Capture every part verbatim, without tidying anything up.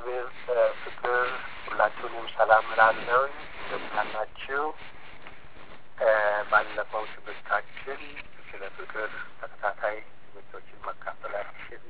የእግዚአብሔር ፍቅር ሁላችሁንም ሰላም እላለሁ። እንደምናላችሁ። ባለፈው ትምህርታችን ስለ ፍቅር ተከታታይ ትምህርቶችን መካፈላችን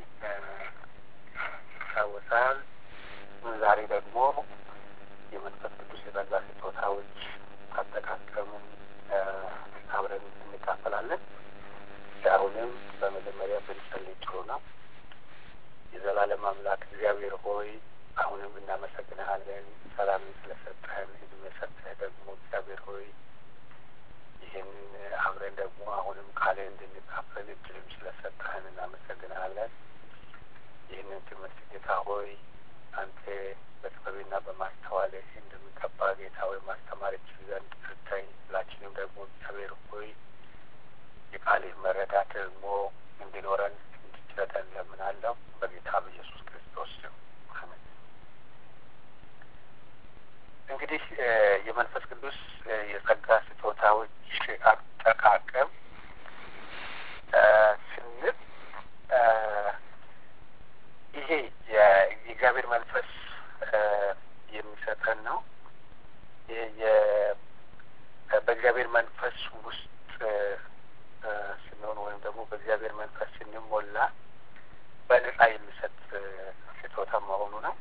ይታወሳል። ዛሬ ደግሞ የመንፈስ ቅዱስ የጸጋ ስጦታዎች አጠቃቀምን አብረን እንካፈላለን። አሁንም በመጀመሪያ ብንጸልይ ጥሩ ነው። የዘላለም አምላክ እግዚአብሔር ሆይ አሁንም እናመሰግንሃለን። ሰላምን ስለሰጠህን፣ እድሜ ሰጥተህ ደግሞ እግዚአብሔር ሆይ ይህን አብረን ደግሞ አሁንም ቃልህ እንድንካፈል እድልም ስለሰጠህን እናመሰግንሃለን። ይህንን ትምህርት ጌታ ሆይ አንተ በጥበብና በማስተዋልህ እንደሚገባ ጌታ ሆይ ማስተማር እችል ዘንድ እርዳኝ። ሁላችንም ደግሞ እግዚአብሔር ሆይ የቃልህ መረዳት ደግሞ እንዲኖረን እንድትረዳን እለምናለሁ በጌታ በኢየሱስ ክርስቶስ ስም አሜን። እንግዲህ የመንፈስ ቅዱስ የጸጋ ስጦታዎች አጠቃቀም ስንል ይሄ የእግዚአብሔር መንፈስ የሚሰጠን ነው። ይሄ በእግዚአብሔር መንፈስ ውስጥ ስንሆን ወይም ደግሞ በእግዚአብሔር መንፈስ ስንሞላ በነጻ የሚሰጥ ስጦታ መሆኑ ነው።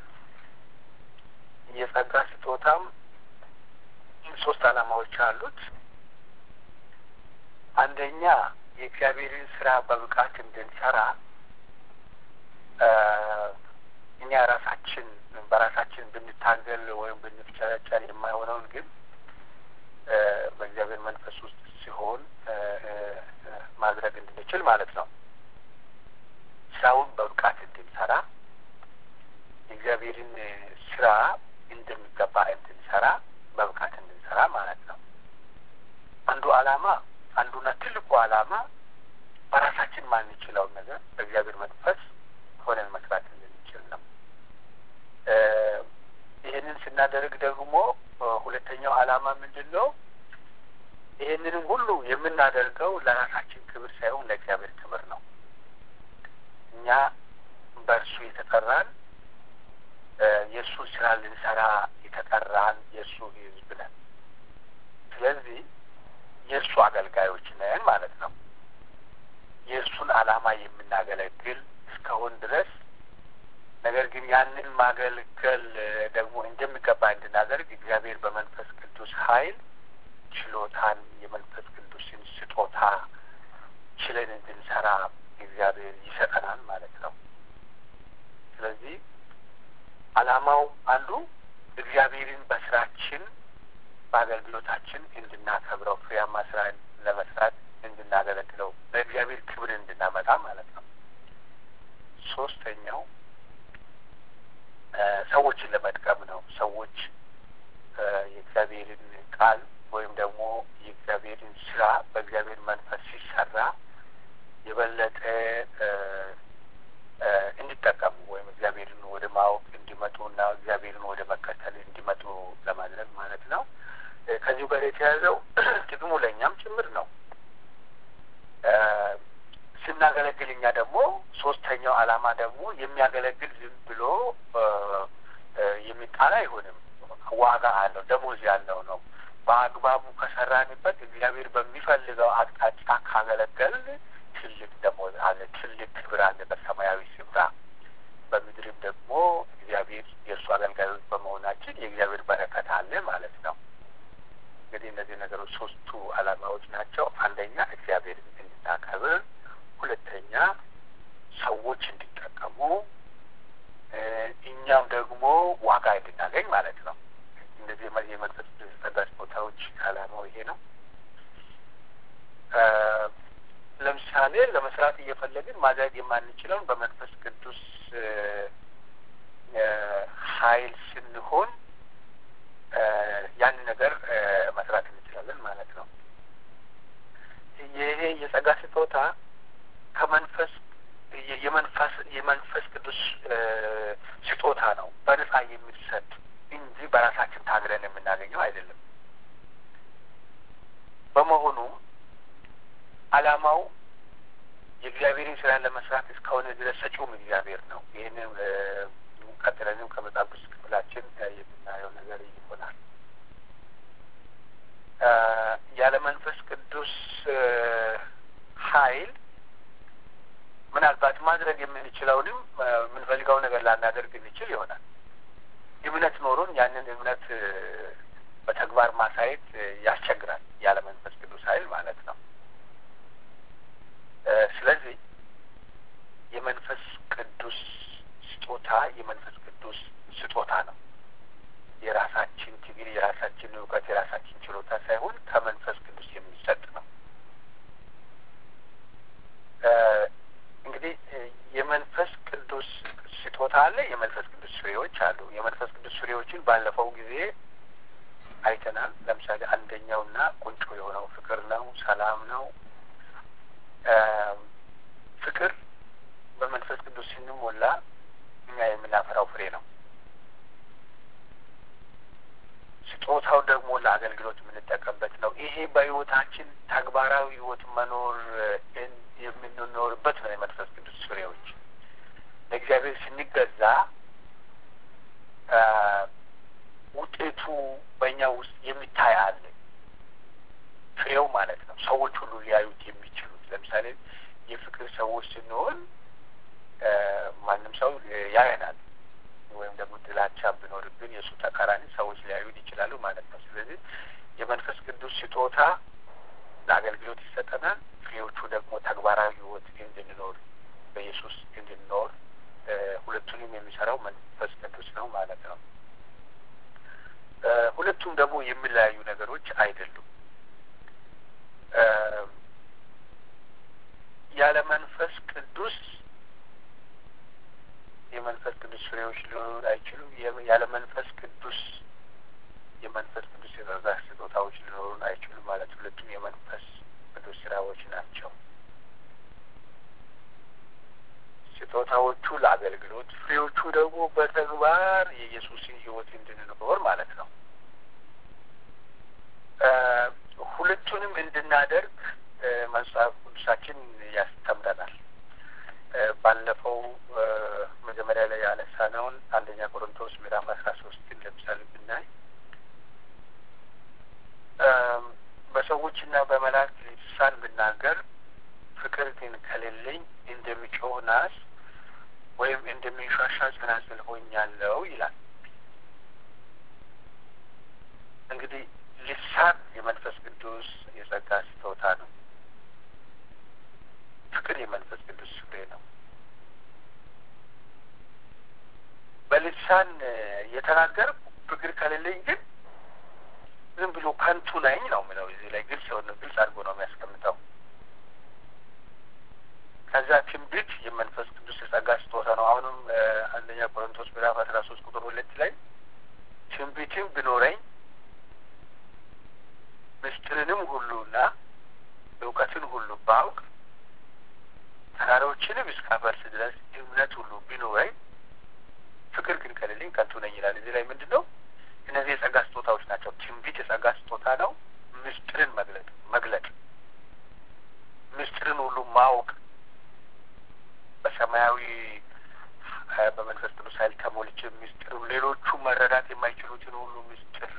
የጸጋ ስጦታም ሶስት ዓላማዎች አሉት። አንደኛ የእግዚአብሔርን ስራ በብቃት እንድንሰራ እኛ ራሳችን በራሳችን ብንታገል ወይም ብንፍጨረጨር የማይሆነውን ግን በእግዚአብሔር መንፈስ ውስጥ ሲሆን ማድረግ እንድንችል ማለት ነው። ስራውን በብቃት እንድንሰራ የእግዚአብሔርን ስራ እንደሚገባ እንድንሰራ በብቃት እንድንሰራ ማለት ነው። አንዱ ዓላማ አንዱና ትልቁ ዓላማ በራሳችን ማንችለውን ነገር በእግዚአብሔር መንፈስ ሆነን መስራት እንድንችል ነው። ይህንን ስናደርግ ደግሞ ሁለተኛው ዓላማ ምንድን ነው? ይህንንም ሁሉ የምናደርገው ለራሳችን ክብር ሳይሆን ለእግዚአብሔር ክብር ነው። እኛ በእርሱ የተጠራን የእሱ ስራ ልንሰራ የተጠራን የእሱ ሕዝብ ነን። ስለዚህ የእሱ አገልጋዮች ነን ማለት ነው። የእሱን ዓላማ የምናገለግል እስከሆን ድረስ ነገር ግን ያንን ማገልገል ደግሞ እንደሚገባ እንድናደርግ እግዚአብሔር በመንፈስ ቅዱስ ኃይል ችሎታን የመንፈስ ቅዱስን ስጦታ ችለን እንድንሰራ እግዚአብሔር ይሰጠናል ማለት ነው። ስለዚህ ዓላማው አንዱ እግዚአብሔርን በስራችን በአገልግሎታችን እንድናከብረው ፍሬያማ ስራ ለመስራት እንድናገለግለው ለእግዚአብሔር ክብር እንድናመጣ ማለት ነው። ሶስተኛው ሰዎችን ለመጥቀም ነው። ሰዎች የእግዚአብሔርን ቃል ወይም ደግሞ የእግዚአብሔርን ስራ በእግዚአብሔር መንፈስ ሲሰራ የበለጠ እንዲጠቀሙ ወይም እግዚአብሔርን ወደ ማወቅ እንዲመጡና እግዚአብሔርን ወደ መከተል እንዲመጡ ለማድረግ ማለት ነው። ከዚሁ ጋር የተያዘው ጥቅሙ ለእኛም ጭምር ነው። ስናገለግል እኛ ደግሞ ሶስተኛው ዓላማ ደግሞ የሚያገለግል ዝም ብሎ የሚጣል አይሆንም። ዋጋ አለው፣ ደሞዝ ያለው ነው። በአግባቡ ከሰራንበት እግዚአብሔር በሚፈልገው አቅጣጫ ካገለገል ትልቅ ደሞዝ አለ፣ ትልቅ ክብር አለ በሰማያዊ ስፍራ። በምድርም ደግሞ እግዚአብሔር የእርሱ አገልጋዮች በመሆናችን የእግዚአብሔር በረከት አለ ማለት ነው። እንግዲህ እነዚህ ነገሮች ሶስቱ ዓላማዎች ናቸው። አንደኛ እግዚአብሔርን እንድናከብር፣ ሁለተኛ ሰዎች እንዲጠቀሙ፣ እኛም ደግሞ ዋጋ እንድናገኝ ማለት ነው። እነዚህ የመንፈስ ቅዱስ ጸጋ ስጦታዎች ዓላማው ይሄ ነው። ለምሳሌ ለመስራት እየፈለግን ማድረግ የማንችለውን በመንፈስ ቅዱስ ኃይል ስንሆን ያንን ነገር መስራት እንችላለን ማለት ነው። ይሄ የጸጋ ስጦታ ከመንፈስ የመንፈስ የመንፈስ ቅዱስ ስጦታ ነው። በነጻ የሚሰጥ እንጂ በራሳችን ታግለን የምናገኘው አይደለም። በመሆኑም ዓላማው የእግዚአብሔርን ስራ ለመስራት እስከሆነ ድረስ ሰጪውም እግዚአብሔር ነው። ይህንን ቀጥለንም ከመጽሐፍ ቅዱስ ክፍላችን የምናየው ነገር ይሆናል። ያለ መንፈስ ቅዱስ ኃይል ምናልባት ማድረግ የምንችለውንም የምንፈልገው ነገር ላናደርግ እንችል ይሆናል። እምነት ኖሮን ያንን እምነት በተግባር ማሳየት ያስቸግራል፣ ያለ መንፈስ ቅዱስ ኃይል ማለት ነው። ስለዚህ የመንፈስ ቅዱስ ስጦታ የመንፈስ ቅዱስ ስጦታ ነው። የራሳችን ትግል፣ የራሳችን እውቀት፣ የራሳችን ችሎታ ሳይሆን ከመንፈስ ቅዱስ የሚሰጥ ነው። እንግዲህ የመንፈስ ቅዱስ ስጦታ አለ፣ የመንፈስ ቅዱስ ፍሬዎች አሉ። የመንፈስ ቅዱስ ፍሬዎችን ባለፈው ጊዜ አይተናል። ለምሳሌ አንደኛውና ቁንጮ የሆነው ፍቅር ነው፣ ሰላም ነው። ፍቅር በመንፈስ ቅዱስ ስንሞላ እኛ የምናፈራው ፍሬ ነው። ስጦታው ደግሞ ለአገልግሎት የምንጠቀምበት ነው። ይሄ በሕይወታችን ተግባራዊ ሕይወት መኖር የምንኖርበት ነው። የመንፈስ ቅዱስ ፍሬዎች ለእግዚአብሔር ስንገዛ ውጤቱ በእኛ ውስጥ የሚታይ አለ፣ ፍሬው ማለት ነው። ሰዎች ሁሉ ሊያዩት የሚችሉት ለምሳሌ የፍቅር ሰዎች ስንሆን ማንም ሰው ያየናል። ወይም ደግሞ ጥላቻ ቢኖርብን የእሱ ተቃራኒ ሰዎች ሊያዩት ይችላሉ ማለት ነው። ስለዚህ የመንፈስ ቅዱስ ስጦታ ለአገልግሎት ይሰጠናል። ፍሬዎቹ ደግሞ ተግባራዊ ሕይወት እንድንኖር በኢየሱስ እንድንኖር ሁለቱንም የሚሰራው መንፈስ ቅዱስ ነው ማለት ነው። ሁለቱም ደግሞ የሚለያዩ ነገሮች አይደሉም። ያለ መንፈስ ቅዱስ የመንፈስ ቅዱስ ፍሬዎች ሊኖሩ አይችሉም። ያለ መንፈስ ቅዱስ የመንፈስ ቅዱስ የጸጋ ስጦታዎች ሊኖሩን አይችሉም ማለት ሁለቱም የመንፈስ ቅዱስ ስራዎች ናቸው። ስጦታዎቹ ለአገልግሎት፣ ፍሬዎቹ ደግሞ በተግባር የኢየሱስን ሕይወት እንድንኖር ማለት ነው። ሁለቱንም እንድናደርግ መጽሐፍ ቅዱሳችን ያስተምረናል። ባለፈው መጀመሪያ ላይ ያነሳነውን አንደኛ ቆሮንቶስ ምዕራፍ አስራ ሶስትን ለምሳሌ ብናይ በሰዎችና በመላእክት ልሳን ብናገር ፍቅር ግን ከሌለኝ እንደሚጮህ ናስ ወይም እንደሚንሻሻ ጸናጽል ሆኛለሁ ይላል። እንግዲህ ልሳን የመንፈስ ቅዱስ የጸጋ ስጦታ ነው። ፍቅር የመንፈስ ቅዱስ ፍሬ ነው። በልሳን የተናገር ፍቅር ከሌለኝ ግን ዝም ብሎ ከንቱ ነኝ ነው የሚለው። እዚህ ላይ ግልጽ ሆነ ግልጽ አድርጎ ነው የሚያስቀምጠው። ከዛ ትንቢት የመንፈስ ቅዱስ የጸጋ ስጦታ ነው። አሁንም አንደኛ ቆሮንቶስ ምዕራፍ አስራ ሶስት ቁጥር ሁለት ላይ ትንቢትም ቢኖረኝ ምስጢርንም ሁሉና እውቀትን ሁሉ ባውቅ ተራሮችንም እስካፈርስ ድረስ እምነት ሁሉ ቢኖረኝ ፍቅር ግን ከሌለኝ ከንቱ ነኝ ይላል። እዚህ ላይ ምንድን ነው? እነዚህ የጸጋ ስጦታዎች ናቸው። ትንቢት የጸጋ ስጦታ ነው። ምስጢርን መግለጥ መግለጥ ምስጢርን ሁሉ ማወቅ በሰማያዊ በመንፈስ ቅዱስ ኃይል ተሞልቼ ምስጢር ሌሎቹ መረዳት የማይችሉትን ሁሉ ምስጢር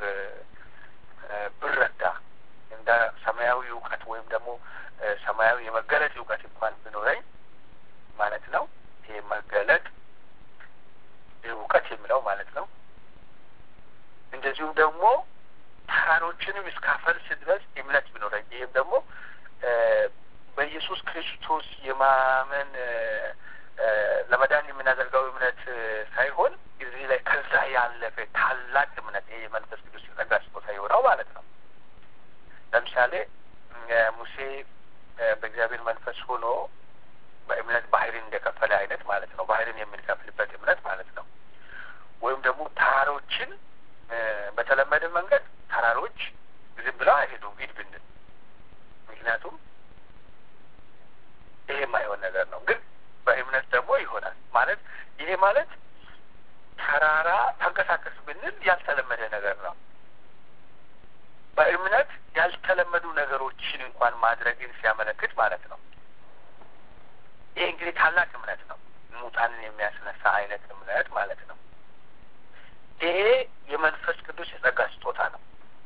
ብረዳ እንደ ሰማያዊ እውቀት ወይም ደግሞ ሰማያዊ የመገለጥ እውቀት እንኳን ቢኖረኝ ማለት ነው። ይሄ መገለጥ እውቀት የሚለው ማለት ነው። እንደዚሁም ደግሞ ተራሮችንም እስካፈርስ ድረስ እምነት ቢኖረኝ፣ ይህም ደግሞ በኢየሱስ ክርስቶስ የማመን ለመዳን የምናደርገው እምነት ሳይሆን እዚህ ላይ ከዛ ያለፈ ታላቅ እምነት፣ ይሄ የመንፈስ ቅዱስ የጸጋ ስጦታ የሆነው ማለት ነው። ለምሳሌ ሙሴ በእግዚአብሔር መንፈስ ሆኖ በእምነት ባህርን እንደከፈለ አይነት ማለት ነው። ባህርን የምንከፍልበት እምነት ማለት ነው። ወይም ደግሞ ተራሮችን በተለመደ መንገድ ተራሮች ዝም ብለው አይሄዱም ሂድ ብንል፣ ምክንያቱም ይሄ የማይሆን ነገር ነው። ግን በእምነት ደግሞ ይሆናል ማለት ይሄ ማለት ተራራ ተንቀሳቀስ ብንል ያልተለመደ ነገር ነው። በእምነት ያልተለመዱ ነገሮችን እንኳን ማድረግን ሲያመለክት ማለት ነው። ይህ እንግዲህ ታላቅ እምነት ነው። ሙታንን የሚያስነሳ አይነት እምነት ማለት ነው። ይሄ የመንፈስ ቅዱስ የጸጋ ስጦታ ነው።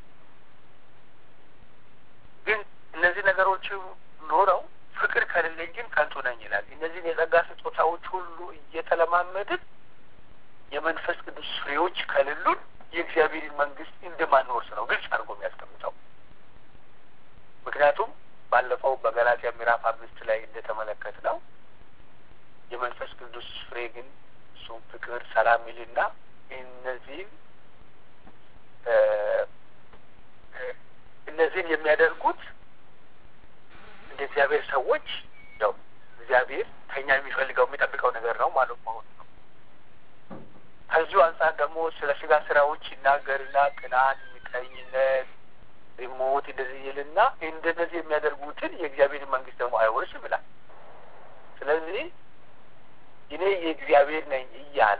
ግን እነዚህ ነገሮች ኖረው ፍቅር ከሌለኝ ግን ከንቱ ነኝ ይላል። እነዚህን የጸጋ ስጦታዎች ሁሉ እየተለማመድን የመንፈስ ቅዱስ ፍሬዎች ከሌሉን የእግዚአብሔርን መንግስት እንደማንወርስ ነው ግልጽ አድርጎ የሚያስቀምጠው። ምክንያቱም ባለፈው በገላትያ ምዕራፍ አምስት ላይ እንደተመለከት ነው የመንፈስ ቅዱስ ፍሬ ግን እሱም ፍቅር፣ ሰላም ይልና እነዚህን እነዚህን የሚያደርጉት እንደ እግዚአብሔር ሰዎች ያው እግዚአብሔር ከኛ የሚፈልገው የሚጠብቀው ነገር ነው ማለት ነው። ከዚሁ አንጻር ደግሞ ስለ ስጋ ስራዎች ይናገርና ቅናት፣ ምቀኝነት፣ ሞት እንደዚህ ይልና እንደነዚህ የሚያደርጉትን የእግዚአብሔር መንግስት ደግሞ አይወርስም ይላል። ስለዚህ እኔ የእግዚአብሔር ነኝ እያለ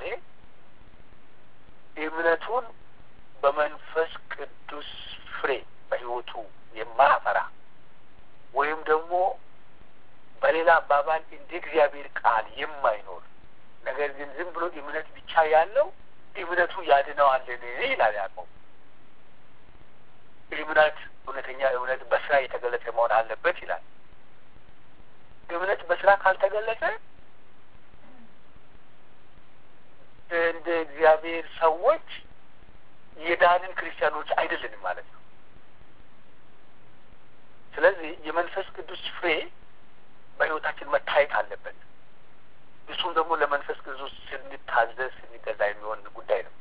እምነቱን በመንፈስ ቅዱስ ፍሬ በህይወቱ የማያፈራ ወይም ደግሞ በሌላ አባባል እንደ እግዚአብሔር ቃል የማይኖር ነገር ግን ዝም ብሎ እምነት ብቻ ያለው እምነቱ ያድነዋልን ይላል ያዕቆብ። እምነት እውነተኛ እምነት በስራ የተገለጸ መሆን አለበት ይላል። እምነት በስራ ካልተገለጸ እንደ እግዚአብሔር ሰዎች የዳንን ክርስቲያኖች አይደለንም ማለት ነው። ስለዚህ የመንፈስ ቅዱስ ፍሬ በህይወታችን መታየት አለበት። እሱም ደግሞ ለመንፈስ ቅዱስ ስንታዘዝ ስንገዛ የሚሆን ጉዳይ ነው።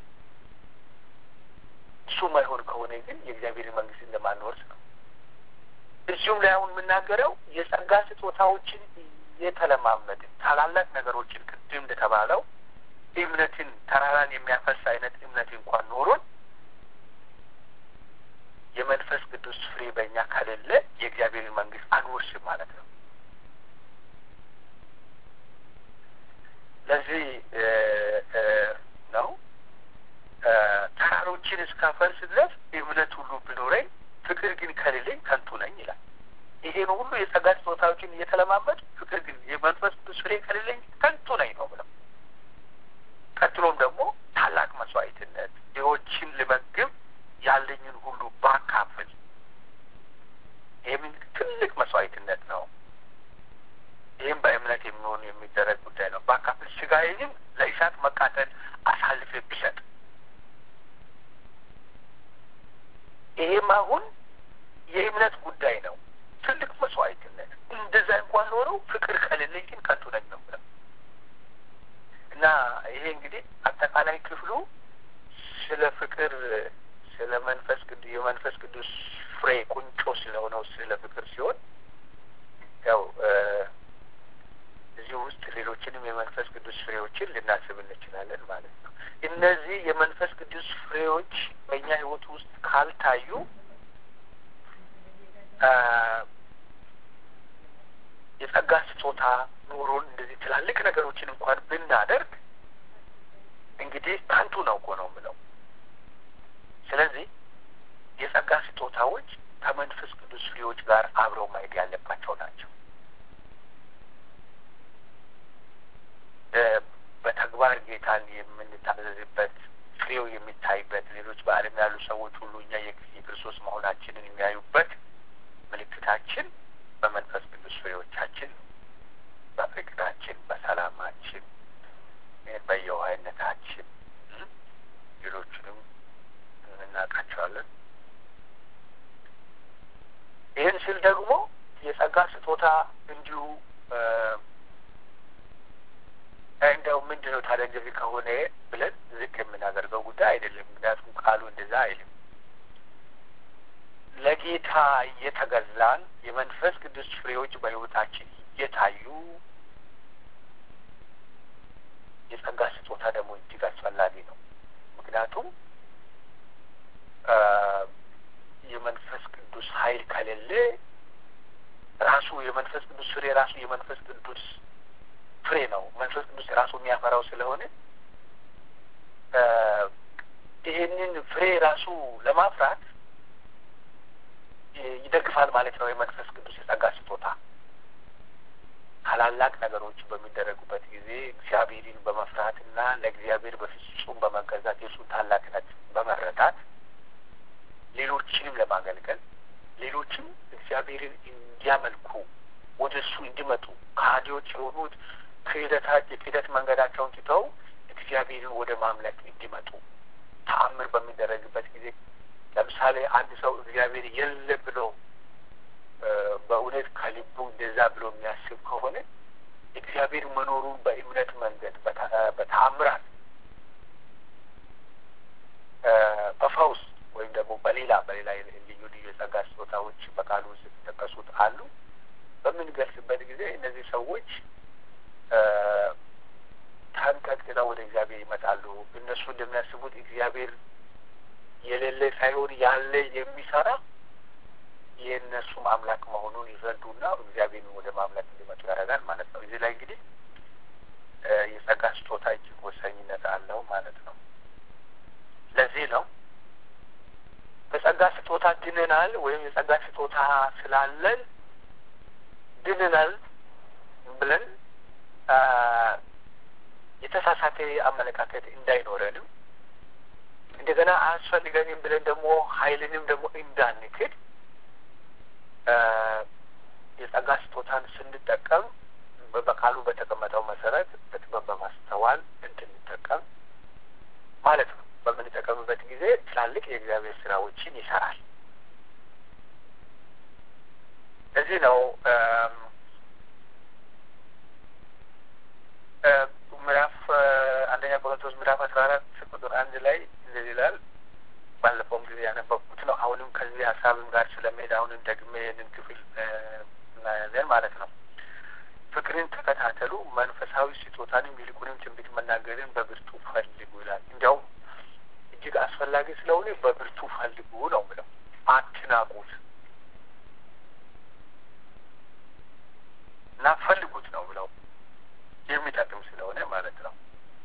እሱ ማይሆን ከሆነ ግን የእግዚአብሔር መንግስት እንደማንወርስ ነው። እዚሁም ላይ አሁን የምናገረው የጸጋ ስጦታዎችን እየተለማመድን ታላላቅ ነገሮችን ቅድም እንደተባለው እምነትን ተራራን የሚያፈስ አይነት እምነት እንኳን ኖሮን የመንፈስ ቅዱስ ፍሬ በእኛ ከሌለ የእግዚአብሔር መንግስት አንወርስም ማለት ነው። ለዚህ ነው ተራሮችን እስካፈርስ ድረስ እምነት ሁሉ ቢኖረኝ ፍቅር ግን ከሌለኝ ከንቱ ነኝ ይላል። ይሄን ሁሉ የጸጋ ስጦታዎችን እየተለማመድ ፍቅር ግን የመንፈስ ቅዱስ ፍሬ ከሌለኝ ከንቱ ነኝ ነው ብለው ቀጥሎም ደግሞ ታላቅ መስዋዕትነት ድሆችን ልመግብ ያለኝን ሁሉ ባካፍል ይህም ትልቅ መስዋዕትነት ነው። ይህም በእምነት የሚሆን የሚደረግ ጉዳይ ነው። ባካፍል ስጋዬንም ለእሳት መቃጠል አሳልፌ ብሰጥ ይህም አሁን የእምነት ጉዳይ ነው። ትልቅ መስዋዕትነት እንደዛ እንኳን ኖረው ፍቅር ከሌለኝ ግን ከንቱ ነኝ ነው ብለው እና ይሄ እንግዲህ አጠቃላይ ክፍሉ ስለ ፍቅር ስለ መንፈስ ቅዱስ የመንፈስ ቅዱስ ፍሬ ቁንጮ ስለሆነው ስለ ፍቅር ሲሆን ያው እዚህ ውስጥ ሌሎችንም የመንፈስ ቅዱስ ፍሬዎችን ልናስብ እንችላለን ማለት ነው። እነዚህ የመንፈስ ቅዱስ ፍሬዎች በእኛ ህይወት ውስጥ ካልታዩ የጸጋ ስጦታ ኑሮን እንደዚህ ትላልቅ ነገሮችን እንኳን ብናደርግ እንግዲህ ከንቱ ነው እኮ ነው የምለው። ስለዚህ የጸጋ ስጦታዎች ከመንፈስ ቅዱስ ፍሬዎች ጋር አብረው ማየት ያለባቸው ናቸው። በተግባር ጌታን የምንታዘዝበት ፍሬው የሚታይበት ሌሎች በዓለም ያሉ ሰዎች ሁሉ እኛ የክርስቶስ መሆናችንን የሚያዩበት ምልክታችን በመንፈስ ቅዱስ ፍሬዎቻችን፣ በፍቅራችን፣ በሰላማችን፣ በየዋህነታችን ሌሎችንም እናውቃቸዋለን። ይህን ስል ደግሞ የጸጋ ስጦታ እንዲሁ እንደው ምንድን ነው ታዲያ እንደዚህ ከሆነ ብለን ዝቅ የምናደርገው ጉዳይ አይደለም። ምክንያቱም ቃሉ እንደዛ አይልም። ለጌታ እየተገዛን የመንፈስ ቅዱስ ፍሬዎች በሕይወታችን እየታዩ የጸጋ ስጦታ ደግሞ እጅግ አስፈላጊ ነው። ምክንያቱም የመንፈስ ቅዱስ ኃይል ከሌለ ራሱ የመንፈስ ቅዱስ ፍሬ ራሱ የመንፈስ ቅዱስ ፍሬ ነው። መንፈስ ቅዱስ ራሱ የሚያፈራው ስለሆነ ይህንን ፍሬ ራሱ ለማፍራት ይደግፋል ማለት ነው። የመንፈስ ቅዱስ የጸጋ ስጦታ ታላላቅ ነገሮች በሚደረጉበት ጊዜ እግዚአብሔርን በመፍራትና ለእግዚአብሔር በፍጹም በመገ በመገዛት የእሱን ታላቅነት በመረዳት ሌሎችንም ለማገልገል ሌሎችም እግዚአብሔርን እንዲያመልኩ ወደ እሱ እንዲመጡ ከሃዲዎች የሆኑት ክህደታች የክህደት መንገዳቸውን ትተው እግዚአብሔርን ወደ ማምለክ እንዲመጡ ተአምር በሚደረግበት ጊዜ ለምሳሌ አንድ ሰው እግዚአብሔር የለም ብሎ በእውነት ከልቡ እንደዛ ብሎ የሚያስብ ከሆነ እግዚአብሔር መኖሩን በእምነት መንገድ በተአምራት በፈውስ ወይም ደግሞ በሌላ በሌላ ልዩ ልዩ የጸጋ ስጦታዎች በቃሉ ውስጥ የተጠቀሱት አሉ በምንገልጽበት ጊዜ እነዚህ ሰዎች ተንቀጥቅጠው ወደ እግዚአብሔር ይመጣሉ። እነሱ እንደሚያስቡት እግዚአብሔር የሌለ ሳይሆን ያለ የሚሰራ የእነሱም አምላክ መሆኑን ይረዱና እግዚአብሔርን ወደ ማምለክ እንዲመጡ ያደርጋል ማለት ነው። እዚህ ላይ እንግዲህ የጸጋ ስጦታ እጅግ ወሳኝነት አለው ማለት ነው። ለዚህ ነው በጸጋ ስጦታ ድነናል ወይም የጸጋ ስጦታ ስላለን ድነናል ብለን የተሳሳተ አመለካከት እንዳይኖረንም እንደገና አያስፈልገንም ብለን ደግሞ ኃይልንም ደግሞ እንዳንክድ የጸጋ ስጦታን ስንጠቀም በቃሉ በተቀመጠው መሰረት በጥበብ በማስተዋል እንድንጠቀም ማለት ነው። በምንጠቀምበት ጊዜ ትላልቅ የእግዚአብሔር ስራዎችን ይሰራል። እዚህ ነው ምዕራፍ አንደኛ ቆሮንቶስ ምዕራፍ አስራ አራት ቁጥር አንድ ላይ እንደዚህ ይላል። ባለፈውም ጊዜ ያነበብኩት ነው። አሁንም ከዚህ ሀሳብም ጋር ስለሚሄድ አሁንም ደግሜ ይህንን ክፍል እናያለን ማለት ነው። ፍቅርን ተከታተሉ፣ መንፈሳዊ ስጦታንም ይልቁንም ትንቢት መናገርን በብርቱ ፈልጉ ይላል። እንዲያውም እጅግ አስፈላጊ ስለሆነ በብርቱ ፈልጉ ነው ብለው አትናቁት እና ፈልጉት ነው ብለው የሚጠቅም ስለሆነ ማለት ነው።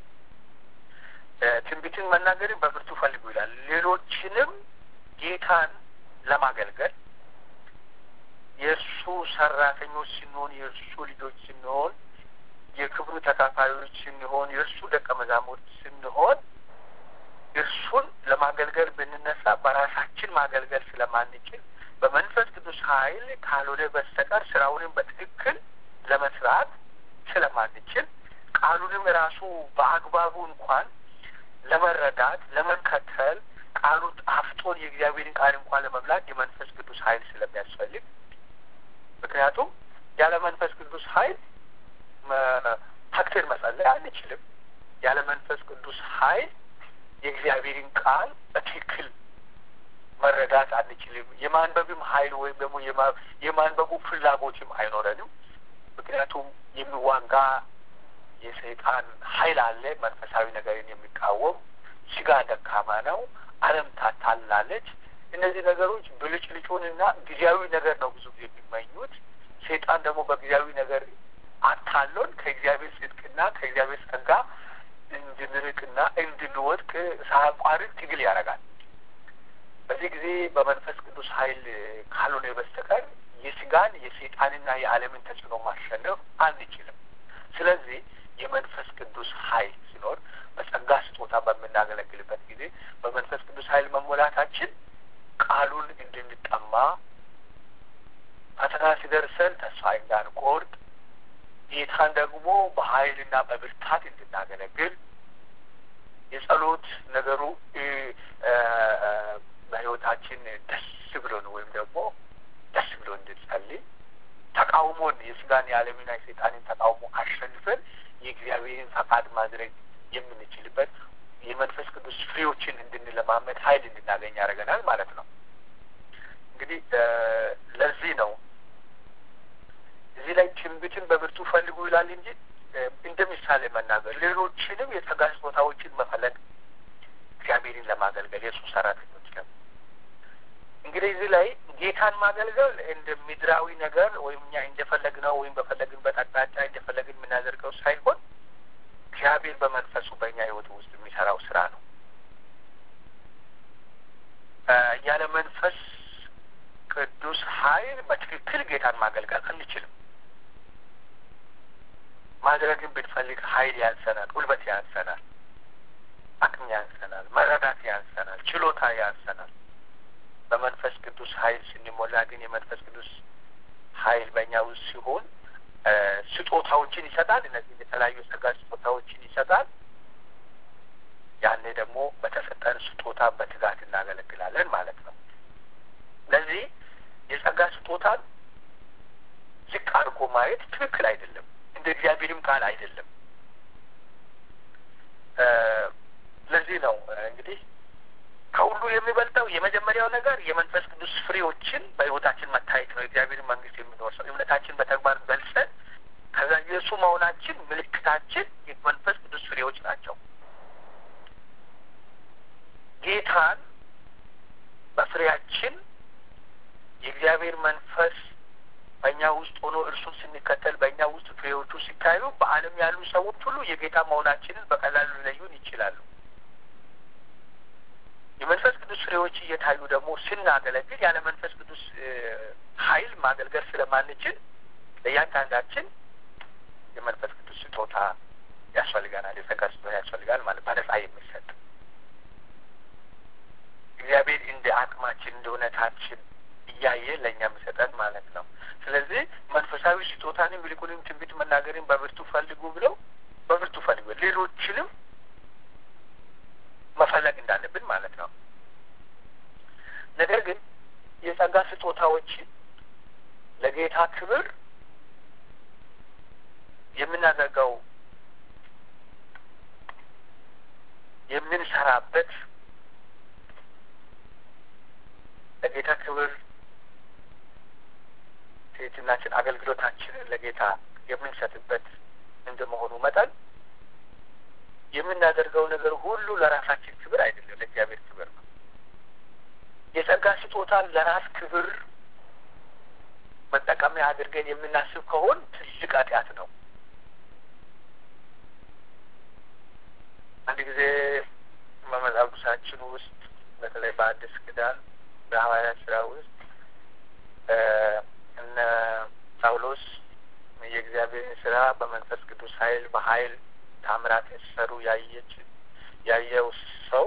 ትንቢትን መናገርን በብርቱ ፈልጉ ይላል። ሌሎችንም ጌታን ለማገልገል የእርሱ ሰራተኞች ስንሆን፣ የእርሱ ልጆች ስንሆን፣ የክብሩ ተካፋዮች ስንሆን፣ የእርሱ ደቀ መዛሙርት ስንሆን እርሱን ለማገልገል ብንነሳ በራሳችን ማገልገል ስለማንችል በመንፈስ ቅዱስ ኃይል ካልሆነ በስተቀር ስራውንም በትክክል ለመስራት ስለማንችል ቃሉንም ራሱ በአግባቡ እንኳን ለመረዳት ለመከተል ቃሉ ጣፍጦን የእግዚአብሔርን ቃል እንኳን ለመብላት የመንፈስ ቅዱስ ኃይል ስለሚያስፈልግ ምክንያቱም ያለ መንፈስ ቅዱስ ኃይል ተክተን መጸለይ አንችልም። ያለ መንፈስ ቅዱስ ኃይል የእግዚአብሔርን ቃል በትክክል መረዳት አንችልም። የማንበብም ኃይል ወይም ደግሞ የማንበቡ ፍላጎትም አይኖረንም። ምክንያቱም የሚዋጋ የሰይጣን ኃይል አለ። መንፈሳዊ ነገርን የሚቃወም ስጋ ደካማ ነው። ዓለም ታታላለች። እነዚህ ነገሮች ብልጭልጩንና ጊዜያዊ ነገር ነው ብዙ ጊዜ የሚመኙት። ሰይጣን ደግሞ በጊዜያዊ ነገር አታሎን ከእግዚአብሔር ጽድቅና ከእግዚአብሔር ጸጋ እንድንርቅና እንድንወድቅ ሳያቋርጥ ትግል ያደርጋል። በዚህ ጊዜ በመንፈስ ቅዱስ ኃይል ካልሆነ በስተቀር የስጋን የሰይጣንና የዓለምን ተጽዕኖ ማሸነፍ አንችልም። ስለዚህ የመንፈስ ቅዱስ ኃይል ሲኖር በጸጋ ስጦታ በምናገለግልበት ጊዜ በመንፈስ ቅዱስ ኃይል መሞላታችን ቃሉን እንድንጠማ ፈተና ሲደርሰን ተስፋ እንዳንቆርጥ ጌታን ደግሞ በኃይልና በብርታት እንድናገለግል የጸሎት ነገሩ በሕይወታችን ደስ ብሎን ወይም ደግሞ ደስ ብሎ እንድንጸልይ ተቃውሞን የስጋን የዓለምና የሰይጣንን ተቃውሞ አሸንፈን የእግዚአብሔርን ፈቃድ ማድረግ የምንችልበት የመንፈስ ቅዱስ ፍሬዎችን እንድንለማመድ ኃይል እንድናገኝ ያደርገናል ማለት ነው። እንግዲህ ለዚህ ነው እዚህ ላይ ትንቢትን በብርቱ ፈልጉ ይላል እንጂ እንደ ምሳሌ መናገር ሌሎችንም የጸጋ ስጦታዎችን መፈለግ እግዚአብሔርን ለማገልገል የእሱ ሰራተኞች ነው። እንግዲህ እዚህ ላይ ጌታን ማገልገል እንደ ምድራዊ ነገር ወይም እኛ እንደፈለግነው ወይም በፈለግንበት አቅጣጫ እንደፈለግን የምናደርገው ሳይሆን እግዚአብሔር በመንፈሱ በእኛ ሕይወት ውስጥ የሚሰራው ስራ ነው። ያለ መንፈስ ቅዱስ ኃይል በትክክል ጌታን ማገልገል አንችልም። ማድረግን ብንፈልግ ኃይል ያንሰናል፣ ጉልበት ያንሰናል፣ አቅም ያንሰናል፣ መረዳት ያንሰናል፣ ችሎታ ያንሰናል። በመንፈስ ቅዱስ ኃይል ስንሞላ ግን የመንፈስ ቅዱስ ኃይል በእኛ ውስጥ ሲሆን ስጦታዎችን ይሰጣል። እነዚህ የተለያዩ ጸጋ ስጦታዎችን ይሰጣል። ያኔ ደግሞ በተሰጠን ስጦታ በትጋት እናገለግላለን ማለት ነው። ስለዚህ የጸጋ ስጦታን ዝቅ አድርጎ ማየት ትክክል አይደለም፣ እንደ እግዚአብሔርም ቃል አይደለም። ለዚህ ነው እንግዲህ ከሁሉ የሚበልጠው የመጀመሪያው ነገር የመንፈስ ቅዱስ ፍሬዎችን በሕይወታችን መታየት ነው። የእግዚአብሔር መንግስት የሚወርሰው እምነታችን በተግባር ገልጸን ከዛ የእሱ መሆናችን ምልክታችን የመንፈስ ቅዱስ ፍሬዎች ናቸው። ጌታን በፍሬያችን የእግዚአብሔር መንፈስ በእኛ ውስጥ ሆኖ እርሱን ስንከተል በእኛ ውስጥ ፍሬዎቹ ሲታዩ በዓለም ያሉ ሰዎች ሁሉ የጌታ መሆናችንን በቀላሉ ሊለዩን ይችላሉ። የመንፈስ ቅዱስ ፍሬዎች እየታዩ ደግሞ ስናገለግል ያለ መንፈስ ቅዱስ ኃይል ማገልገል ስለማንችል ለእያንዳንዳችን የመንፈስ ቅዱስ ስጦታ ያስፈልገናል፣ የጸጋ ስጦታ ያስፈልጋል ማለት በነጻ የሚሰጥ እግዚአብሔር እንደ አቅማችን እንደ እውነታችን እያየ ለእኛ የሚሰጠን ማለት ነው። ስለዚህ መንፈሳዊ ስጦታንም ይልቁንም ትንቢት መናገርን በብርቱ ፈልጉ ብለው በብርቱ ፈልጉ ሌሎችንም መፈለግ እንዳለብን ማለት ነው። ነገር ግን የጸጋ ስጦታዎች ለጌታ ክብር የምናደርገው የምንሰራበት ለጌታ ክብር ትህትናችን አገልግሎታችንን ለጌታ የምንሰጥበት እንደመሆኑ መጠን የምናደርገው ነገር ሁሉ ለራሳችን ክብር አይደለም፣ ለእግዚአብሔር ክብር ነው። የጸጋ ስጦታን ለራስ ክብር መጠቀሚያ አድርገን የምናስብ ከሆን ትልቅ ኃጢአት ነው። አንድ ጊዜ በመጽሐፍ ቅዱሳችን ውስጥ በተለይ በአዲስ ኪዳን በሐዋርያት ሥራ ውስጥ እነ ጳውሎስ የእግዚአብሔርን ስራ በመንፈስ ቅዱስ ኃይል በኃይል ታምራት ሲሰሩ ያየች ያየው ሰው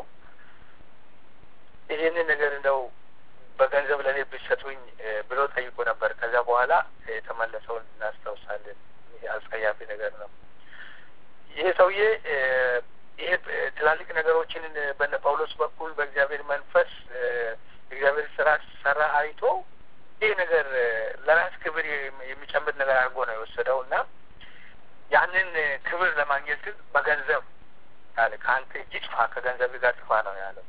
ይሄንን ነገር እንደው በገንዘብ ለኔ ብትሰጡኝ ብሎ ጠይቆ ነበር። ከዛ በኋላ የተመለሰውን እናስታውሳለን። ይሄ አስቀያፊ ነገር ነው። ይሄ ሰውዬ ይሄ ትላልቅ ነገሮችን በነ ጳውሎስ በኩል በእግዚአብሔር መንፈስ እግዚአብሔር ስራ ሰራ አይቶ ይሄ ነገር ለራስ ክብር የሚጨምር ነገር አድርጎ ነው የወሰደው እና ያንን ክብር ለማግኘት ግን በገንዘብ ያለ ከአንተ እጅ ጥፋ ከገንዘብ ጋር ጥፋ ነው ያለው።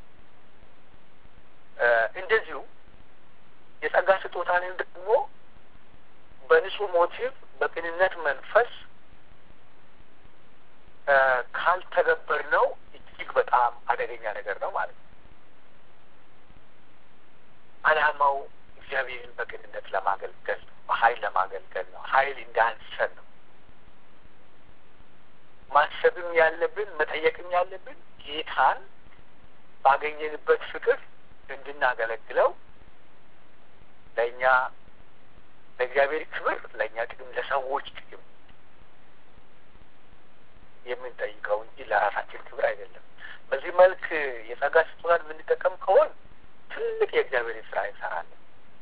እንደዚሁ የጸጋ ስጦታንን ደግሞ በንጹህ ሞቲቭ በቅንነት መንፈስ ካልተገበር ነው እጅግ በጣም አደገኛ ነገር ነው ማለት ነው። ዓላማው እግዚአብሔርን በቅንነት ለማገልገል በኃይል ለማገልገል ነው። ኃይል እንዳንሰን ነው ማሰብም ያለብን መጠየቅም ያለብን ጌታን ባገኘንበት ፍቅር እንድናገለግለው ለእኛ ለእግዚአብሔር ክብር ለእኛ ጥቅም ለሰዎች ጥቅም የምንጠይቀው እንጂ ለራሳችን ክብር አይደለም። በዚህ መልክ የጸጋ ስጦታን የምንጠቀም ከሆን ትልቅ የእግዚአብሔር ስራ እንሰራለን።